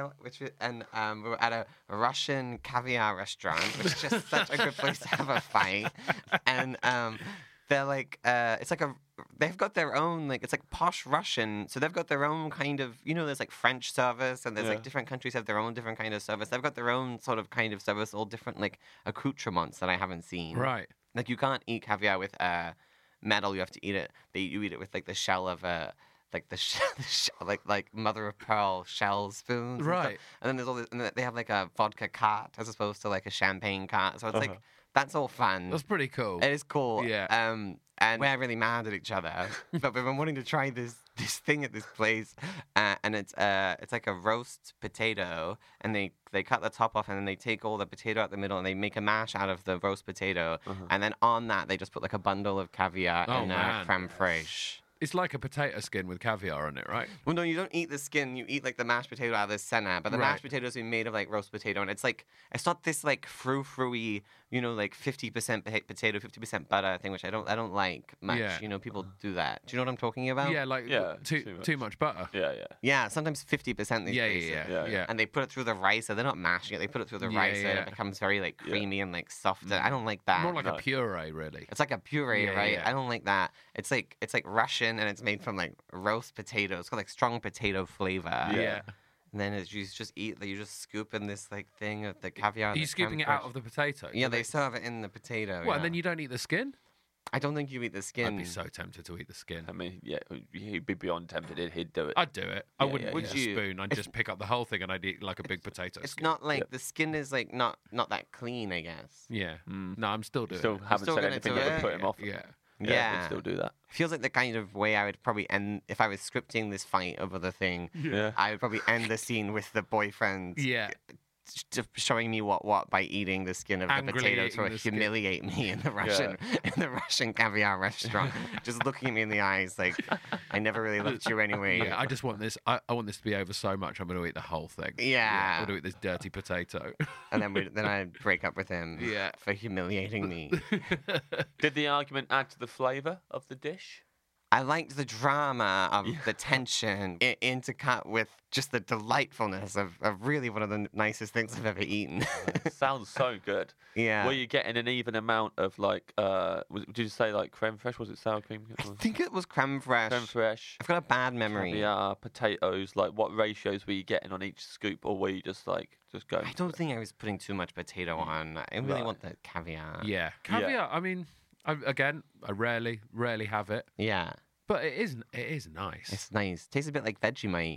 were at a Russian caviar restaurant, which is just such a good place to have a fight. And they're like, they've got their own, like, it's like posh Russian. So they've got their own kind of, there's like French service, and there's like different countries have their own different kind of service. They've got their own sort of kind of service, all different like accoutrements that I haven't seen. Right. Like you can't eat caviar with metal. You have to eat it. You eat it with like the shell of a. Like like mother of pearl shell spoons, right? And then there's all this, and they have like a vodka cart as opposed to like a champagne cart. So it's like that's all fun. That's pretty cool. It is cool. Yeah. And we're really mad at each other, but we've been wanting to try this thing at this place, and it's like a roast potato, and they cut the top off, and then they take all the potato out the middle, and they make a mash out of the roast potato, and then on that they just put like a bundle of caviar and creme fraiche. It's like a potato skin with caviar on it, right? Well, no, you don't eat the skin. You eat like the mashed potato out of the center. But the mashed potatoes are made of like roast potato, and it's not this like frou-frou-y, like 50% potato, 50% butter thing, which I don't like much. Yeah. People do that. Do you know what I'm talking about? Yeah, like too much butter. Yeah, sometimes 50% these places. Yeah. And they put it through the rice, so they're not mashing it. They put it through the rice, and it becomes very like creamy and like soft. I don't like that. More like a puree, really. It's like a puree, right? I don't like that. It's like Russian, and it's made from like roast potatoes. It's got like strong potato flavor. Yeah. And then you just eat, you just scoop in this like thing of the caviar. Are you scooping it out of the potato? Yeah, they serve it in the potato. Well, and then you don't eat the skin? I don't think you eat the skin. I'd be so tempted to eat the skin. I mean, yeah, he'd be beyond tempted. He'd do it. I'd do it. I wouldn't Would use a spoon. I'd just pick up the whole thing and I'd eat like a big potato It's skin. not like the skin is like not that clean, I guess. Yeah. No, I'm still doing Still it. haven't said anything that would put him off. Yeah. Yeah. I'd still do that. Feels like the kind of way I would probably end if I was scripting this fight over the thing. Yeah. I would probably end the scene with the boyfriend. Yeah. Showing me what by eating the skin of the Angrily potato eating to the skin. humiliate me in the Russian caviar restaurant, just looking at me in the eyes like I never really loved you anyway. Yeah, I just want this. I want this to be over so much. I'm going to eat the whole thing. Yeah. I'm going to eat this dirty potato. And then I break up with him. Yeah. For humiliating me. Did the argument add to the flavour of the dish? I liked the drama of the tension intercut with just the delightfulness of really one of the nicest things I've ever eaten. Sounds so good. Yeah. Were you getting an even amount of like, did you say like creme fraiche? Was it sour cream? I think it was creme fraiche. Creme fraiche. I've got a bad memory. Caviar, potatoes. Like, what ratios were you getting on each scoop, or were you just going? I don't think I was putting too much potato on. I really want the caviar. Yeah. Caviar, I mean, I rarely have it. Yeah. But it is nice. It's nice. Tastes a bit like Vegemite.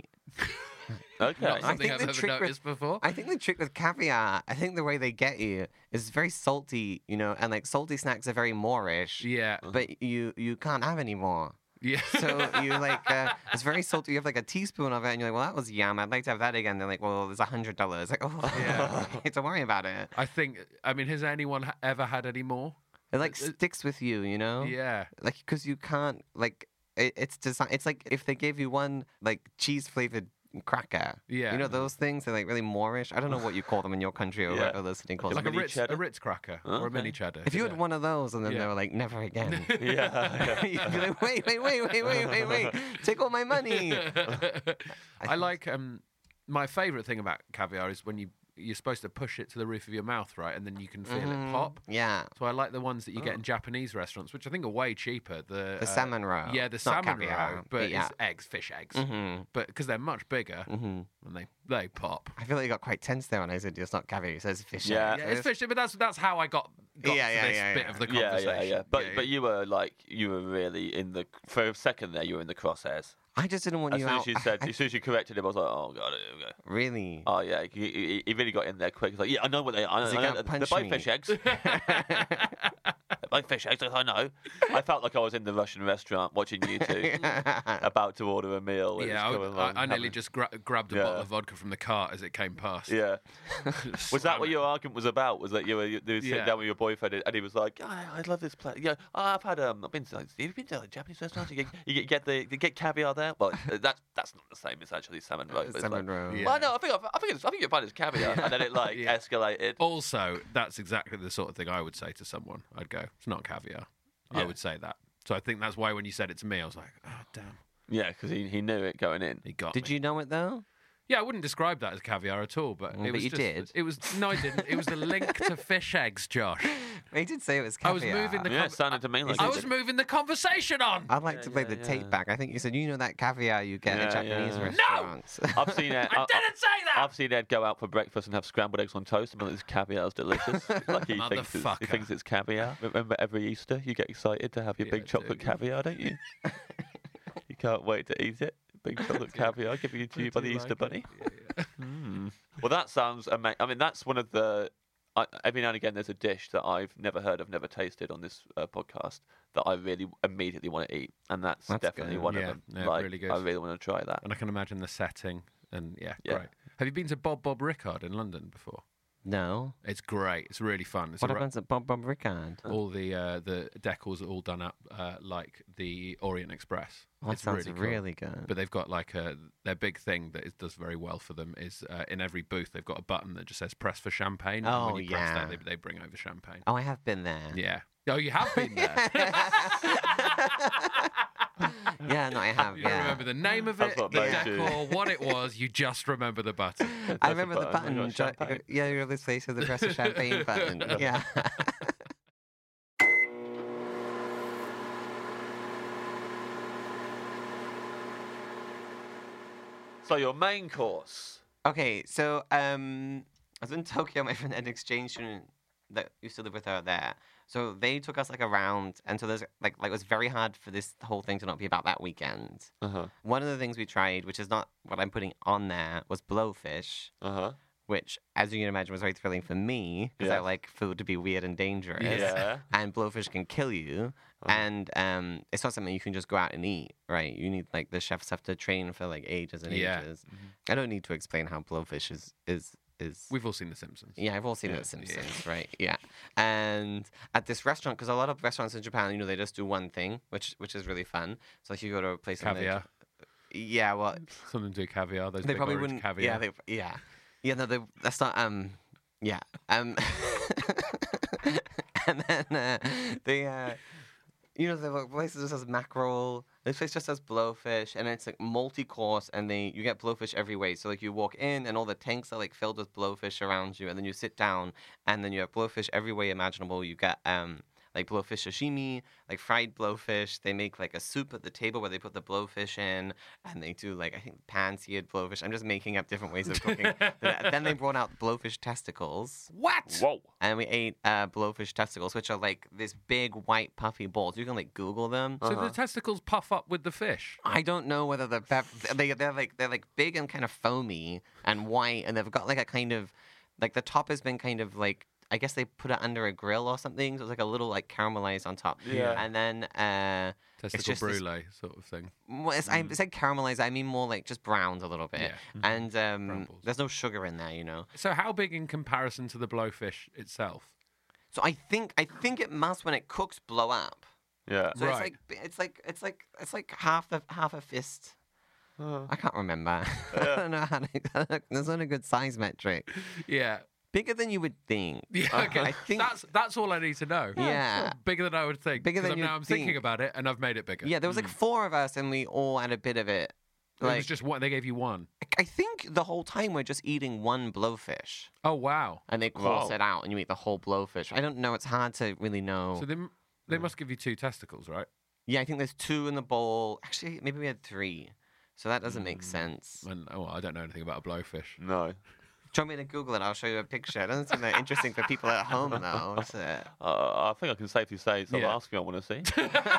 Okay. Not something I've ever noticed before. I think the trick with caviar, I think the way they get you is very salty, and like salty snacks are very Moorish. Yeah. But you can't have any more. Yeah. So you like, it's very salty. You have like a teaspoon of it, and you're like, well, that was yum. I'd like to have that again. They're like, well, there's $100. Like, oh, Yeah. don't worry about it. I mean, has anyone ever had any more? It like sticks with you, Yeah. Like, because you can't, like, it's designed. It's like if they gave you one like cheese flavored cracker. Yeah. You know those things? They're like really Moorish. I don't know what you call them in your country or whatever listening calls like them. a Ritz cracker or a mini cheddar. If you had one of those and then they were like, never again. You'd be like, wait. Take all my money. I like, my favourite thing about caviar is when you're supposed to push it to the roof of your mouth, right? And then you can feel it pop. Yeah. So I like the ones that you get in Japanese restaurants, which I think are way cheaper. The salmon roe. Yeah, the salmon roe. But it's fish eggs. But because they're much bigger and they pop. I feel like you got quite tense there when I said it's not caviar. It says fish eggs. Yeah, it's fish, but that's how I got to this bit of the conversation. Yeah. But you were really for a second there, you were in the crosshairs. I just didn't want you out. As soon as you corrected him, I was like, oh, God, here we go. Really? Oh, yeah. He really got in there quick. He's like, yeah, I know what they are. They're both fish eggs. They're both fish eggs, I know. I felt like I was in the Russian restaurant watching you two about to order a meal. Yeah, I nearly just grabbed a bottle of vodka from the cart as it came past. Yeah. Was that what your argument was about? Was that you were sitting down with your boyfriend and he was like, I love this place. Yeah, I've been to Japanese restaurants. You get caviar there. Well, that's not the same. It's actually salmon roe. Salmon roe. Yeah. Well, no, I think you're fine as caviar, and then it escalated. Also, that's exactly the sort of thing I would say to someone. I'd go, it's not caviar. Yeah. I would say that. So I think that's why when you said it to me, I was like, oh damn. Yeah, because he knew it going in. He got. Did you know it though? Yeah, I wouldn't describe that as caviar at all, but it was you just, did. It was no, I didn't. It was the link to fish eggs, Josh. He did say it was caviar. I was moving the. It sounded to me like I was moving the conversation on. I'd like to play the tape back. I think you said that caviar you get at Japanese restaurants. No, I've seen Ed. I didn't say that. I've seen Ed go out for breakfast and have scrambled eggs on toast, and this caviar's delicious. Like he thinks it's caviar. Remember, every Easter you get excited to have your big chocolate caviar, don't you? You can't wait to eat it. Big chocolate caviar given to you by the Easter Bunny. Well, that sounds amazing. I mean, that's one of the. Every now and again, there's a dish that I've never heard of, never tasted on this podcast that I really immediately want to eat, and that's definitely good. one of them. Yeah, like, really good. I really want to try that. And I can imagine the setting, and great. Have you been to Bob Rickard in London before? No. It's great. It's really fun. It's what happens at Bob Rickard? All the decals are all done up like the Orient Express. That it's sounds really cool. Good. But they've got their big thing that does very well for them is in every booth they've got a button that just says "Press for champagne." Oh, and when you press that, they bring over champagne. Oh, I have been there. Yeah. Oh, you have been there. Yeah, no, I have. You don't remember the name of it, the decor, what it was. You just remember the button. I remember the button. Yeah, you're the face of the Press of Champagne button. Yeah. So your main course. Okay, so I was in Tokyo. My friend had an exchange student that used to live with her there. So they took us around, and so there's it was very hard for this whole thing to not be about that weekend. One of the things we tried, which is not what I'm putting on there, was blowfish. Which, as you can imagine, was very thrilling for me because I like food to be weird and dangerous. Yeah. And blowfish can kill you, and it's not something you can just go out and eat, right? You need the chefs have to train for ages and ages. I don't need to explain how blowfish is. We've all seen The Simpsons. Yeah, I've all seen The Simpsons, right? Yeah. And at this restaurant, because a lot of restaurants in Japan, they just do one thing, which is really fun. So if you go to a place caviar. Yeah, well, something to do caviar. Those they big probably orange wouldn't. Caviar. Yeah, no, that's not. Yeah. And then they. The place just has mackerel. This place just has blowfish, and it's multi-course, and you get blowfish every way. So you walk in, and all the tanks are filled with blowfish around you, and then you sit down, and then you have blowfish every way imaginable. You get blowfish sashimi, fried blowfish. They make a soup at the table where they put the blowfish in, and they do I think pan-seared blowfish. I'm just making up different ways of cooking. Then they brought out blowfish testicles. What? Whoa! And we ate blowfish testicles, which are this big white puffy balls. You can Google them. So the testicles puff up with the fish. I don't know whether they're they're big and kind of foamy and white, and they've got a kind of the top has been kind of I guess they put it under a grill or something, so it's a little caramelized on top. Yeah. And then testicle brulee sort of thing. Well, I said caramelized. I mean more just browned a little bit. Yeah. And there's no sugar in there, So how big in comparison to the blowfish itself? So I think it must when it cooks blow up. Yeah. So right. it's like half a fist. I can't remember. I don't know how to... There's not a good size metric. Yeah. Bigger than you would think. Yeah, okay. I think that's all I need to know. Yeah. Bigger than I would think. Bigger than now I'm thinking about it, and I've made it bigger. Yeah, there was like 4 of us, and we all had a bit of it. It was just one. They gave you one. I think the whole time we're just eating one blowfish. Oh, wow. And they course it out, and you eat the whole blowfish. I don't know. It's hard to really know. So they must give you 2 testicles, right? Yeah, I think there's 2 in the bowl. Actually, maybe we had 3. So that doesn't make sense. And, I don't know anything about a blowfish. No. Do you want me to Google it? I'll show you a picture. It doesn't seem that interesting for people at home, though, does it? I think I can safely say it's the last thing I want to see.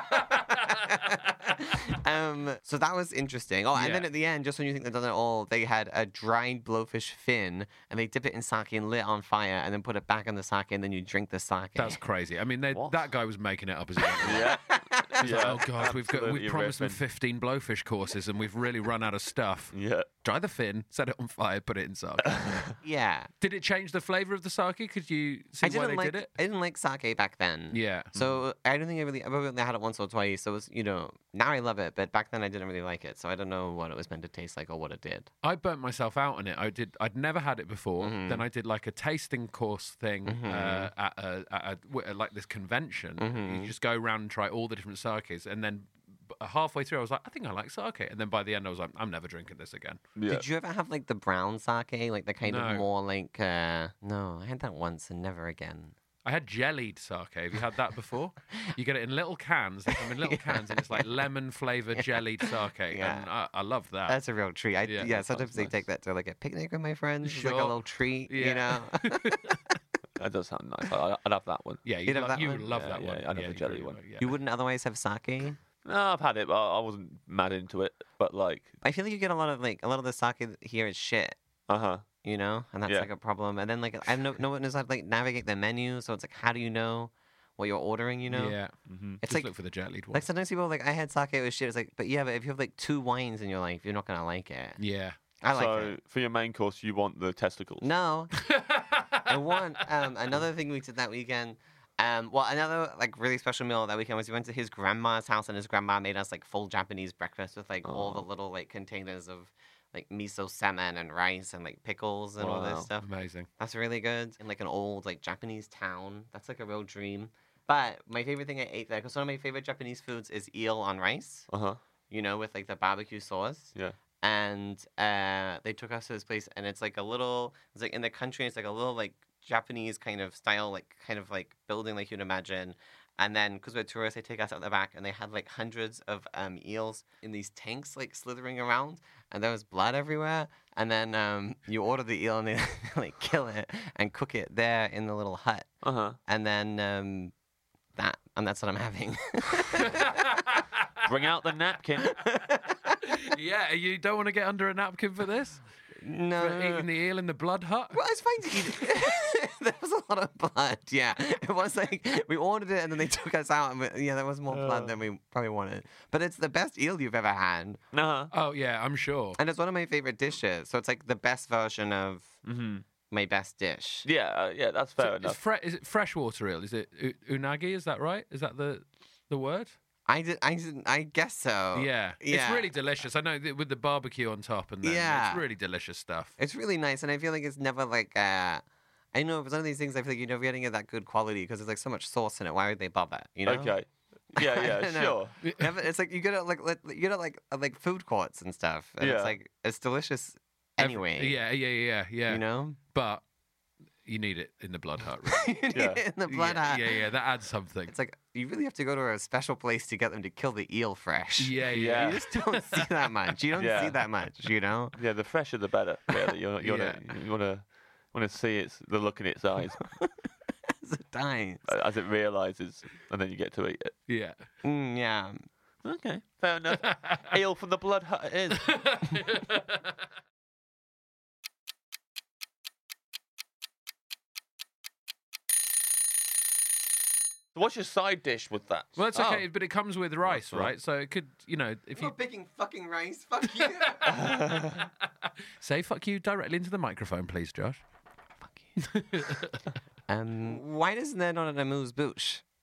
So that was interesting. Oh, and then at the end, just when you think they've done it all, they had a dried blowfish fin, and they dip it in sake and lit it on fire, and then put it back in the sake, and then you drink the sake. That's crazy. I mean, that guy was making it up as he went. Yeah. Oh God, we promised them 15 blowfish courses, and we've really run out of stuff. Yeah. Dry the fin, set it on fire, put it in sake. Yeah. Did it change the flavor of the sake? Could you see why they did it? I didn't like sake back then. Yeah. So I don't think I've only had it once or twice. So it was, now I love it, but back then I didn't really like it. So I don't know what it was meant to taste like or what it did. I burnt myself out on it. I'd never had it before. Then I did like a tasting course thing at like this convention. You just go around and try all the different sakes, and then halfway through I was like, I think I like sake, and then by the end I was like, I'm never drinking this again. Yeah. Did you ever have like the brown sake, like the kind of more like? No, I had that once and never again. I had jellied sake. Have you had that before? You get it in little cans. They come in little cans, and it's like lemon flavored jellied sake. And I love that. That's a real treat. Sometimes they take that to like a picnic with my friends. Sure. It's like a little treat, That does sound nice. I'd have that one. Yeah, you would love that one. I'd have the jelly one. Yeah. You wouldn't otherwise have sake? No, I've had it, but I wasn't mad into it. But like, I feel like you get a lot of the sake here is shit. and that's like a problem. And then like I no one knows how to like navigate the menu, so it's like how do you know what you're ordering? Yeah, it's just like look for the jellied one. Like sometimes people are like I had sake with shit. It's like, but if you have like 2 wines in your life, you're not gonna like it. Yeah, I like it. So for your main course, you want the testicles? No, I want another thing we did that weekend. Another like really special meal that weekend was we went to his grandma's house, and his grandma made us like full Japanese breakfast with like all the little like containers of like miso salmon and rice and like pickles and all this stuff. Amazing. That's really good. In like an old like Japanese town. That's like a real dream. But my favorite thing I ate there, because one of my favorite Japanese foods is eel on rice. With like the barbecue sauce. Yeah. And they took us to this place, and it's like it's like in the country, it's like a little like Japanese kind of style, like kind of like building like you'd imagine. And then because we're tourists, they take us out the back, and they had like hundreds of eels in these tanks like slithering around, and there was blood everywhere. And then you order the eel, and they like kill it and cook it there in the little hut. And then that's what I'm having. Bring out the napkin. Yeah, you don't want to get under a napkin for this? No. For eating the eel in the blood hut? Well, it's fine to eat it. There was a lot of blood, yeah. It was like, we ordered it and then they took us out, and there was more blood than we probably wanted. But it's the best eel you've ever had. Oh, yeah, I'm sure. And it's one of my favorite dishes, so it's like the best version of my best dish. Yeah, that's fair enough. Is it freshwater eel? Is it unagi? Is that right? Is that the word? I guess so. Yeah. It's really delicious. I know with the barbecue on top and that. It's really delicious stuff. It's really nice, and I feel like it's never like I know it's one of these things I feel like you're never getting it that good quality because there's like so much sauce in it. Why would they bother? Okay. Yeah, sure. It's like you get it like food courts and stuff, and it's like it's delicious anyway. Yeah. But you need it in the blood hut. Right? You need it in the blood hut. Yeah, that adds something. It's like you really have to go to a special place to get them to kill the eel fresh. Yeah. You just don't see that much. You don't see that much, Yeah, the fresher the better. Really, you want to see the look in its eyes as it dies, as it realizes, and then you get to eat it. Yeah. Yeah. Okay, fair enough. Eel from the blood hut it is. What's your side dish with that? Well, it's okay, but it comes with rice, right? So it could, if I'm not picking fucking rice. Fuck you. Say fuck you directly into the microphone, please, Josh. Fuck you. Why isn't there not an amuse-bouche?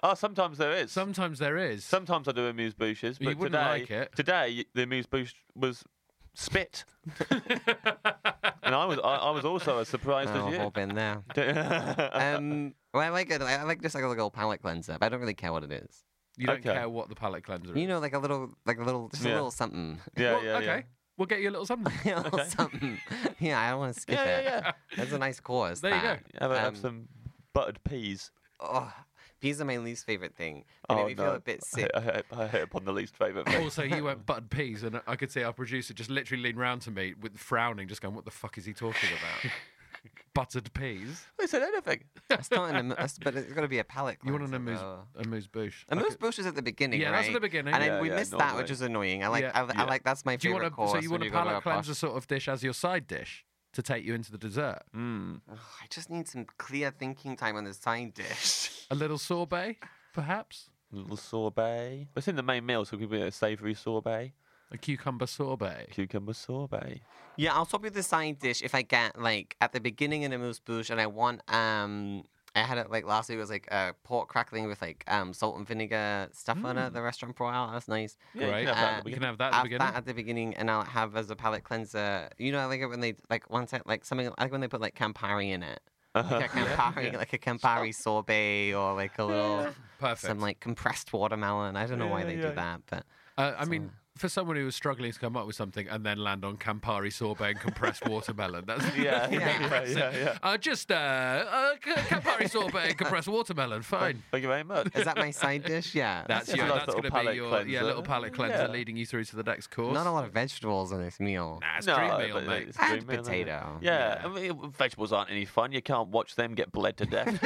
Oh, sometimes there is. Sometimes there is. Sometimes I do amuse-bouches, You but wouldn't today, like it. Today, the amuse-bouche was spit. And I was also as surprised as you. I've been there. Well, I like it. I like just like a little palate cleanser, but I don't really care what it is. You don't Okay. care what the palate cleanser is. You know, like a little, just a Yeah. little something. Yeah, Well, yeah, okay. yeah. We'll get you a little something. A little something. Yeah, I don't want to skip Yeah, it. yeah. That's a nice course. There you go. Have some buttered peas. Oh, peas are my least favorite thing. They make me feel a bit sick. I hit upon the least favourite thing. Also, you went buttered peas, and I could see our producer just literally lean round to me with frowning, just going, "What the fuck is he talking about?" Buttered peas. I said anything. That's not but it's got to be a palate You cleanser. want an amuse-bouche? Amuse-bouche is at the beginning, Yeah, right? that's at the beginning. And Yeah, we yeah, missed that, normally. which is annoying. I like, Yeah. I like that's my Do you favorite want a, course. so you want when a go to palate a cleanser posh- sort of dish as your side dish to take you into the dessert? I just need some clear thinking time on the side dish. A little sorbet, perhaps? A little sorbet. It's in the main meal, so it could be a savoury sorbet. A cucumber sorbet. Cucumber sorbet. Yeah, I'll swap you the side dish if I get like at the beginning in a amuse-bouche, and I want I had it like last week. It was like pork crackling with like salt and vinegar stuff on it. The restaurant brought out. That's nice. Yeah, Right. you can have that at the You beginning. can have that at the Have beginning. that at the beginning, and I'll have as a palate cleanser. You know, I like it when they like once I like something. I like when they put like Campari in it. Like a Campari, like a Campari sorbet, or like a little Perfect. some like compressed watermelon. I don't know why they do that, but I mean, for someone who was struggling to come up with something and then land on Campari sorbet and compressed watermelon, that's Yeah, yeah. Campari sorbet and compressed watermelon. Fine. Thank you very much. is that my side dish? Yeah. That's a your. nice That's little going to be palate your cleanser. little palate cleanser Yeah. leading you through to the next course. Not a lot of vegetables in this meal. Nah, it's dream meal, but mate. it's a And dream meal, isn't it? potato. Yeah, I mean, vegetables aren't any fun. You can't watch them get bled to death.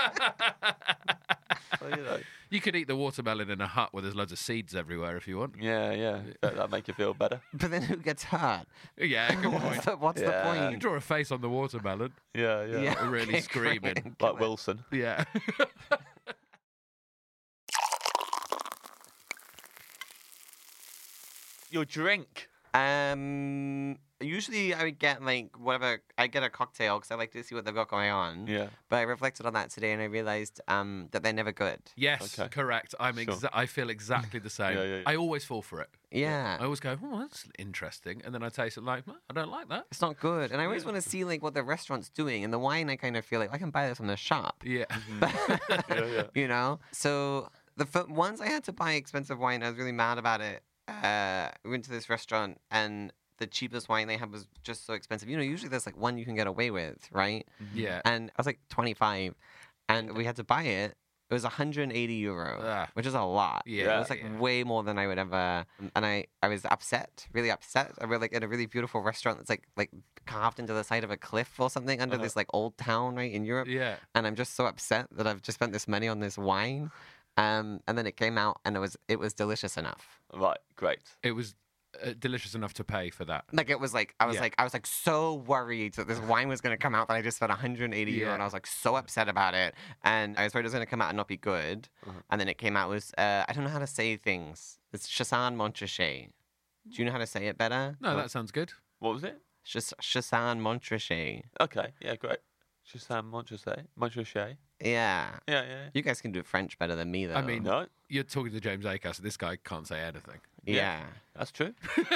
Well, you know. You could eat the watermelon in a hut where there's loads of seeds everywhere if you want. Yeah. That'll make you feel better. But then who gets hurt? Yeah, good point. What's the Yeah. You point? draw a face on the watermelon. Yeah. Really okay, screaming. great. Like Wilson. Yeah. Your drink. Usually I would get like whatever. I get a cocktail because I like to see what they've got going on. Yeah. But I reflected on that today and I realized that they're never good. Yes, Okay. correct. Sure. I feel exactly the same. Yeah. I always fall for it. Yeah. I always go, oh, that's interesting. And then I taste it like, I don't like that. It's not good. And I always want to see like what the restaurant's doing. And the wine, I kind of feel like I can buy this from the shop. Yeah. Yeah. You know? So the once I had to buy expensive wine, I was really mad about it. We went to this restaurant and the cheapest wine they had was just so expensive. You know, usually there's like one you can get away with, right? Yeah. And I was like 25 and we had to buy it. It was 180 euro, Ah. which is a lot. Yeah, It was like way more than I would ever. And I was upset, really upset. I was like in a really beautiful restaurant that's like carved into the side of a cliff or something under this like old town, right, in Europe. Yeah. And I'm just so upset that I've just spent this money on this wine. And then it came out and it was delicious enough. Right. Great. It was delicious enough to pay for that. Like it was like I was Yeah. so worried that this wine was going to come out that I just spent 180 euro, Yeah. and I was like so upset about it, and I was worried it was going to come out and not be good, and then it came out was I don't know how to say things. It's Chassagne Montrachet. Do you know how to say it better? No, that sounds good. What was it? Chassagne Montrachet. Okay. Yeah. Great. Chassagne Montrachet. Yeah. Yeah. You guys can do French better than me though. I mean, No. you're talking to James Acaster. This guy can't say anything. yeah. That's true.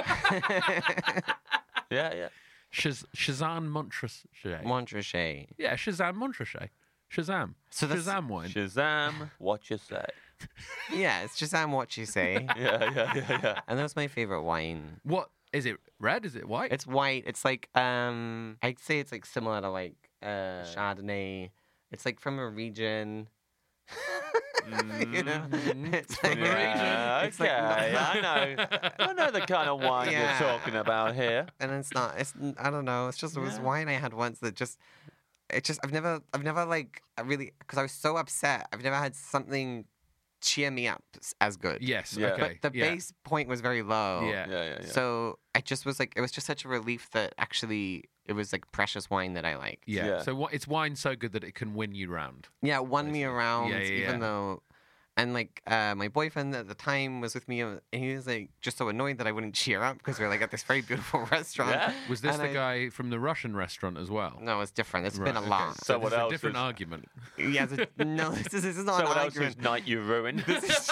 Yeah. Shazam Montrachet. Montrachet. Yeah, Shazam Montrachet. Shazam. So that's- Shazam wine. Shazam. What you say? Yeah, it's Chassagne what you say. Yeah. And that's my favorite wine. What is it? Red? Is it white? It's white. It's like I'd say it's like similar to like Chardonnay. It's like from a region. You know, it's like Yeah, It's like I know the kind of wine Yeah. you're talking about here. and it's not. It's I don't know. It's just it was wine I had once that just. It just I've never like I really because I was so upset. I've never had something cheer me up as good. yes. Yeah. Okay. But the yeah. base point was very low. Yeah. Yeah. So I just was like, it was just such a relief that actually it was like precious wine that I liked. Yeah. Yeah. So it's wine so good that it can win you round. Yeah, it won me around, Yeah, yeah, even yeah. though And like my boyfriend at the time was with me, and he was like just so annoyed that I wouldn't cheer up because we were like at this very beautiful restaurant. Yeah. Was this the guy from the Russian restaurant as well? No, it's different. It's been a lot. So what It's a else? different argument. Yeah, no, this is not Someone an else's argument. night you ruined. This is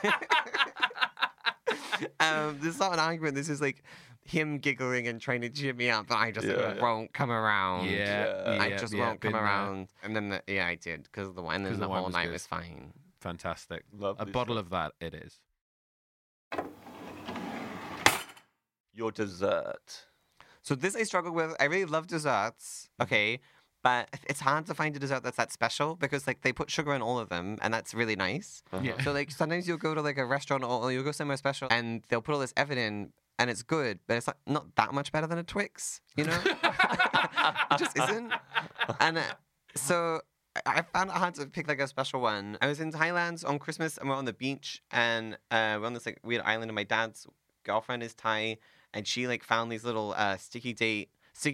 not an argument. This is like him giggling and trying to cheer me up, but I just won't come around. I just won't come around. And then I did because the wine, and the whole night was fine. Fantastic. Lovely a bottle stuff. of that it is. Your dessert. So this I struggle with. I really love desserts. Okay. But it's hard to find a dessert that's that special because like they put sugar in all of them and that's really nice. Yeah. So like sometimes you'll go to like a restaurant or you'll go somewhere special and they'll put all this effort in and it's good, but it's like not that much better than a Twix, you know? It just isn't. And so I found it hard to pick like a special one. I was in Thailand on Christmas and we're on the beach and we're on this like weird island and my dad's girlfriend is Thai and she like found these little sticky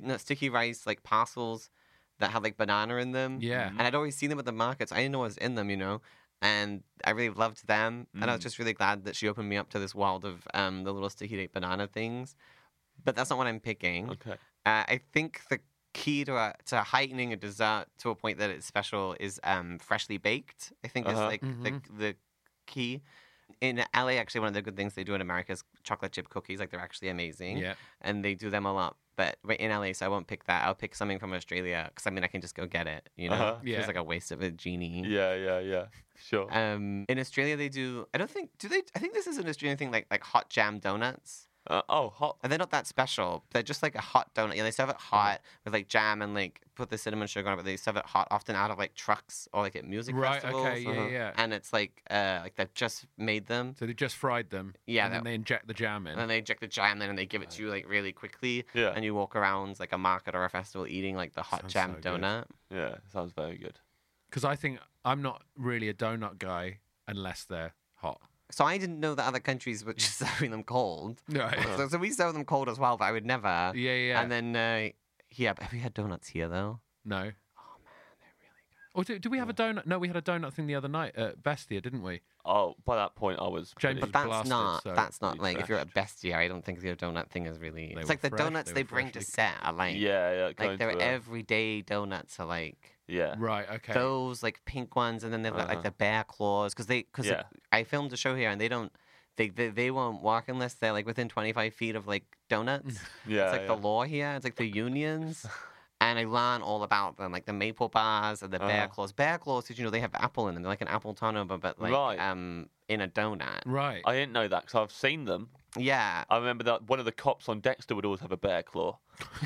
rice like parcels that had like banana in them. Yeah. And I'd always seen them at the markets. I didn't know what was in them, you know? And I really loved them. And I was just really glad that she opened me up to this world of the little sticky date banana things. But that's not what I'm picking. Okay. I think the key to heightening a dessert to a point that it's special is freshly baked. I think is like the key. In LA, actually, one of the good things they do in America is chocolate chip cookies. Like, they're actually amazing. Yeah. And they do them a lot. But in LA, so I won't pick that. I'll pick something from Australia because, I mean, I can just go get it, you know? Yeah. It's like a waste of a genie. Yeah. Sure. In Australia, they do... I think this is an Australian thing, like hot jam donuts. Hot. And they're not that special. They're just like a hot donut. Yeah, they serve it hot with like jam and like put the cinnamon sugar on it, but they serve it hot often out of like trucks or like at music festivals. Right, okay, yeah. And it's like they've just made them. So they just fried them. Yeah, And then they inject the jam in. And then they inject the jam in and they give it to you like really quickly. Yeah. And you walk around like a market or a festival eating like the hot Sounds jam so good. donut. Yeah, sounds very good. Because I think I'm not really a donut guy unless they're hot. So I didn't know that other countries were just serving them cold. No. So we serve them cold as well, but I would never. Yeah. And then, have you had donuts here though? No. Oh man, they're really good. Or did we have a donut? No, we had a donut thing the other night at Bestia, didn't we? Oh, by that point, I was. James, pretty- But blasted, that's so not like if you're at Bestia, I don't think your donut thing is really. They It's were like the fresh, donuts they they were bring to freshly- set are like Yeah. like going they're to a- everyday donuts are like Yeah. Right, okay. those like pink ones, and then they've got like the bear claws because Yeah. I filmed a show here and they won't walk unless they're like within 25 feet of like donuts. Yeah. It's like the law here. It's like the unions. And I learn all about them, like the maple bars and the bear claws. Bear claws, did you know they have apple in them? They're like an apple turnover, but like Right. in a donut. Right. I didn't know that because I've seen them. Yeah. I remember that one of the cops on Dexter would always have a bear claw.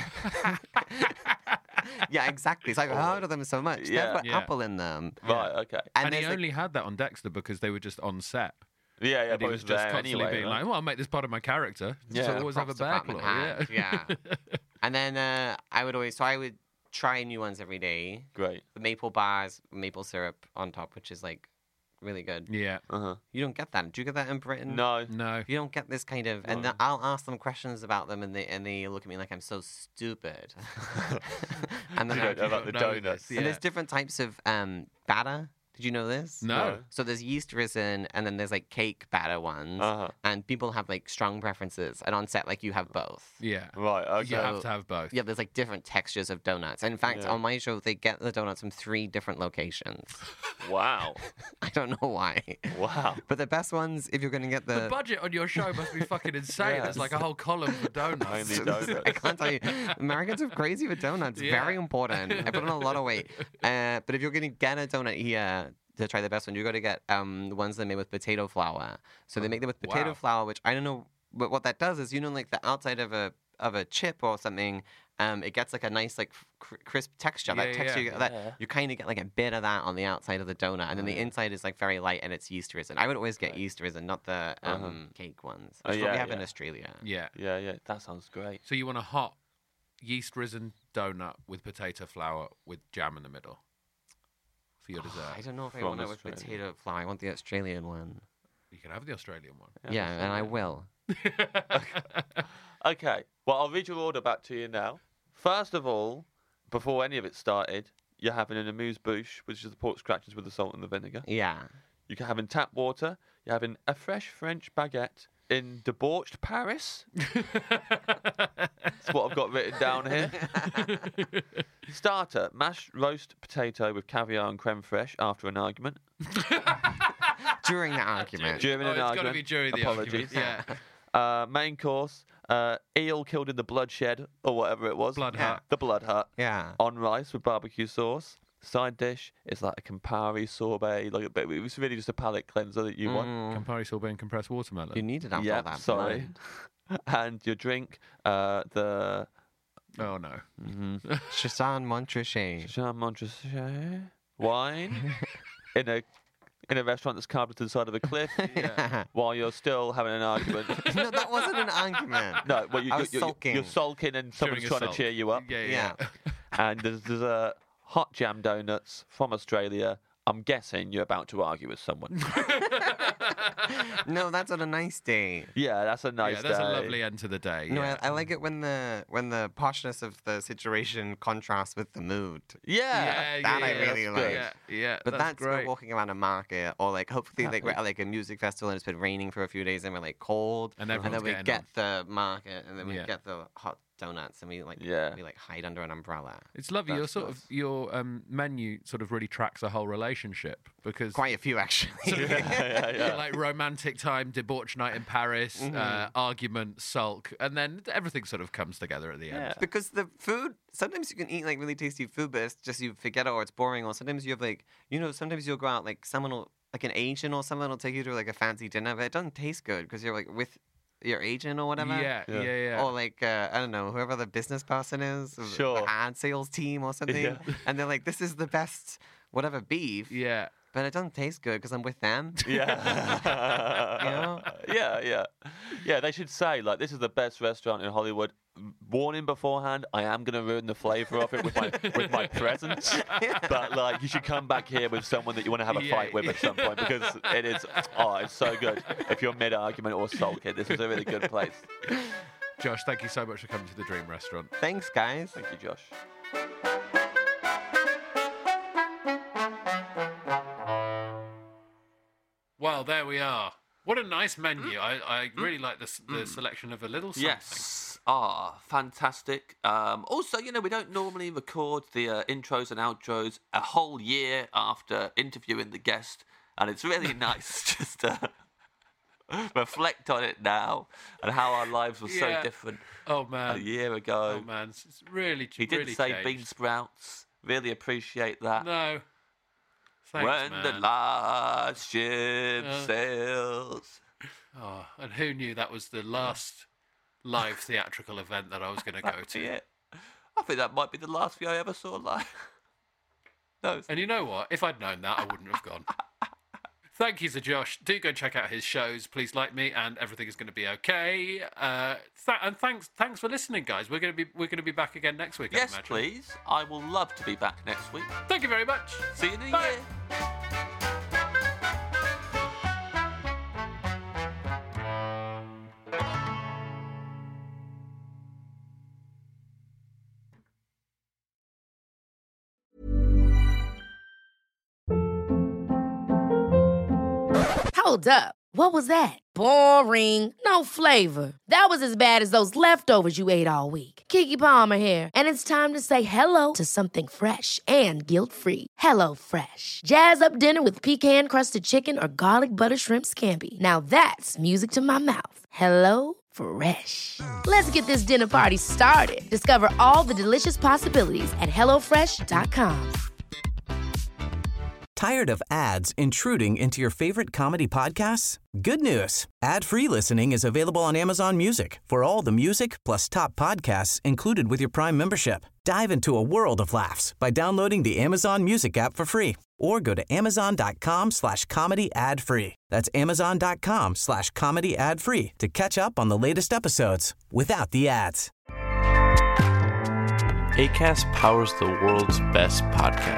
Yeah, exactly. So I've heard of them so much. Yeah. They've got Yeah. apple in them. Right. Okay. And he there's, like- only had that on Dexter because they were just on set. Yeah. And he but was it's just there constantly anyway, being right? like, well, I'll make this part of my character. Yeah. So The always have a props bear claw. department had, yeah. And then I would try new ones every day. Great. The maple bars, maple syrup on top, which is like really good. Yeah. You don't get that. Do you get that in Britain? No. No. You don't get this kind of, and No. then I'll ask them questions about them, and they look at me like I'm so stupid. And then You don't know about the know donuts. this, and there's different types of batter. Did you know this? No. So there's yeast risen, and then there's like cake batter ones, and people have like strong preferences. And on set, like you have both. Yeah. Right. Okay. You have to have both. Yeah, there's like different textures of donuts. And in fact, Yeah. on my show, they get the donuts from 3 different locations. Wow. I don't know why. Wow. But the best ones, if you're going to get The budget on your show must be fucking insane. There's like a whole column for donuts. Only donuts. I can't tell you. Americans are crazy with donuts. Yeah. Very important. I put on a lot of weight. But if you're going to get a donut here to try the best one, you got to get the ones that are made with potato flour. So they make them with potato Wow. flour, which I don't know. But what that does is, you know, like the outside of a chip or something, it gets like a nice like crisp texture. Yeah, that texture, yeah. that you kind of get like a bit of that on the outside of the donut, and then the inside is like very light and it's yeast risen. I would always get yeast risen, not the cake ones, which is what we have in Australia. Yeah. Yeah. That sounds great. So you want a hot yeast risen donut with potato flour with jam in the middle for your dessert. I don't know if I From want it with Australia. potato flour. I want the Australian one. You can have the Australian one. Yeah, and I will. Okay. Well, I'll read your order back to you now. First of all, before any of it started, you're having an amuse-bouche, which is the pork scratchings with the salt and the vinegar. Yeah. You're having tap water. You're having a fresh French baguette in debauched Paris. That's what I've got written down here. Starter, mashed roast potato with caviar and creme fraiche after an argument. During the argument. During an it's argument. got to be during the Apologies. argument. Yeah. Main course, eel killed in the bloodshed, or whatever it was. Blood hut. The blood hut. Yeah. On rice with barbecue sauce. Side dish is like a Campari sorbet. Like it was really just a palate cleanser that you want. Campari sorbet and compressed watermelon. You needed after all that. Sorry. And your drink, the... Oh, no. Chassagne Montrachet. Jean Montrachet wine in a restaurant that's carved to the side of a cliff while you're still having an argument. No, that wasn't an argument. No, well, I was sulking. You're sulking and someone's During a trying to sulk. cheer you up. Yeah. And there's a hot jam donuts from Australia. I'm guessing you're about to argue with someone. No, that's on a nice day. Yeah, that's a nice that's day. a lovely end to the day. No, yeah. I like it when the poshness of the situation contrasts with the mood. Yeah. That I really that's like. good. Yeah, But that's great. we're walking around a market, or like hopefully like we're at like a music festival and it's been raining for a few days and we're like cold, And then everyone's we getting get the market and then we Yeah. get the hot donuts and we like hide under an umbrella. It's lovely. That's Your menu sort of really tracks a whole relationship because Quite a few actually. like romantic time, debauch night in Paris, argument, sulk, and then everything sort of comes together at the end. Because the food, sometimes you can eat like really tasty food, but it's just you forget it or it's boring. Or sometimes you have like, sometimes you'll go out, like someone will, like an Asian or someone will take you to like a fancy dinner, but it doesn't taste good because you're like with your agent or whatever. Yeah. Or like, I don't know, whoever the business person is, Sure. the ad sales team or something. Yeah. And they're like, this is the best whatever beef. Yeah. But it doesn't taste good because I'm with them. Yeah. Yeah, they should say, like, this is the best restaurant in Hollywood. Warning beforehand, I am going to ruin the flavour of it with my presence. But, like, you should come back here with someone that you want to have a fight with at some point because it's so good. If you're mid-argument or sulking, this is a really good place. Josh, thank you so much for coming to the Dream Restaurant. Thanks, guys. Thank you, Josh. Well, there we are. What a nice menu. I really like the selection of a little something. Yes. Fantastic. Also, we don't normally record the intros and outros a whole year after interviewing the guest, and it's really nice just to reflect on it now and how our lives were so different a year ago. Oh, man. It's really He didn't really say changed. bean sprouts. Really appreciate that. No. Thanks, when man. the last ship sails. Oh, and who knew that was the last live theatrical event that I was going to go to? Yeah. I think that might be the last thing I ever saw live. No. And you know what? If I'd known that, I wouldn't have gone. Thank you to Josh. Do go check out his shows. Please like me, and everything is going to be okay. And thanks for listening, guys. We're going to be back again next week. Yes, I imagine. please. I will love to be back next week. Thank you very much. See you in a Bye. year. Hold up. What was that? Boring. No flavor. That was as bad as those leftovers you ate all week. Keke Palmer here. And it's time to say hello to something fresh and guilt-free. Hello Fresh. Jazz up dinner with pecan-crusted chicken or garlic butter shrimp scampi. Now that's music to my mouth. Hello Fresh. Let's get this dinner party started. Discover all the delicious possibilities at hellofresh.com. Tired of ads intruding into your favorite comedy podcasts? Good news. Ad-free listening is available on Amazon Music for all the music plus top podcasts included with your Prime membership. Dive into a world of laughs by downloading the Amazon Music app for free or go to amazon.com/comedy ad-free. That's amazon.com/comedy ad-free to catch up on the latest episodes without the ads. Acast powers the world's best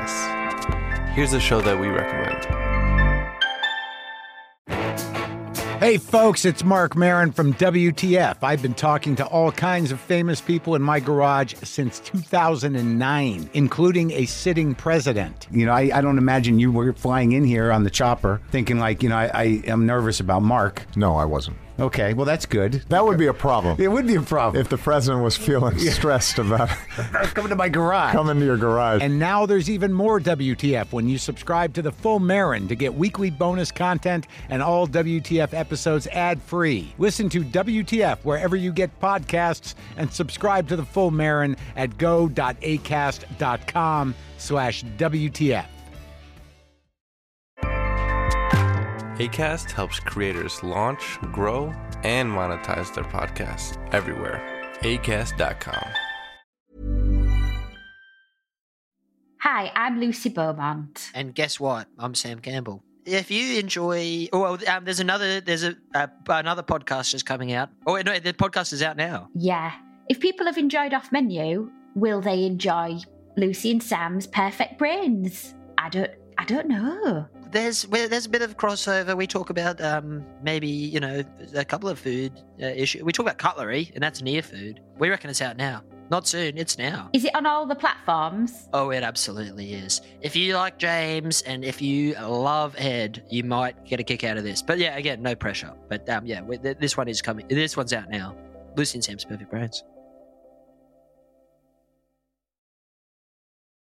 podcasts. Here's a show that we recommend. Hey folks, it's Mark Maron from WTF. I've been talking to all kinds of famous people in my garage since 2009, including a sitting president. You know, I don't imagine you were flying in here on the chopper thinking like, you know, I am nervous about Mark. No, I wasn't. Okay, well, that's good. That would be a problem. It would be a problem. If the president was feeling stressed about coming to my garage. Coming to your garage. And now there's even more WTF when you subscribe to The Full Marin to get weekly bonus content and all WTF episodes ad-free. Listen to WTF wherever you get podcasts and subscribe to The Full Marin at go.acast.com/WTF. Acast helps creators launch, grow, and monetize their podcasts everywhere. Acast.com. Hi, I'm Lucy Beaumont. And guess what? I'm Sam Campbell. If you enjoy, there's another podcast just coming out. Oh no, the podcast is out now. Yeah. If people have enjoyed Off Menu, will they enjoy Lucy and Sam's Perfect Brains? I don't know. There's a bit of crossover. We talk about maybe, you know, a couple of food issues. We talk about cutlery, and that's near food. We reckon it's out now. Not soon, it's now. Is it on all the platforms? Oh, it absolutely is. If you like James and if you love Ed, you might get a kick out of this. But yeah, again, no pressure. But this one is coming. This one's out now. Lucy and Sam's Perfect Brains.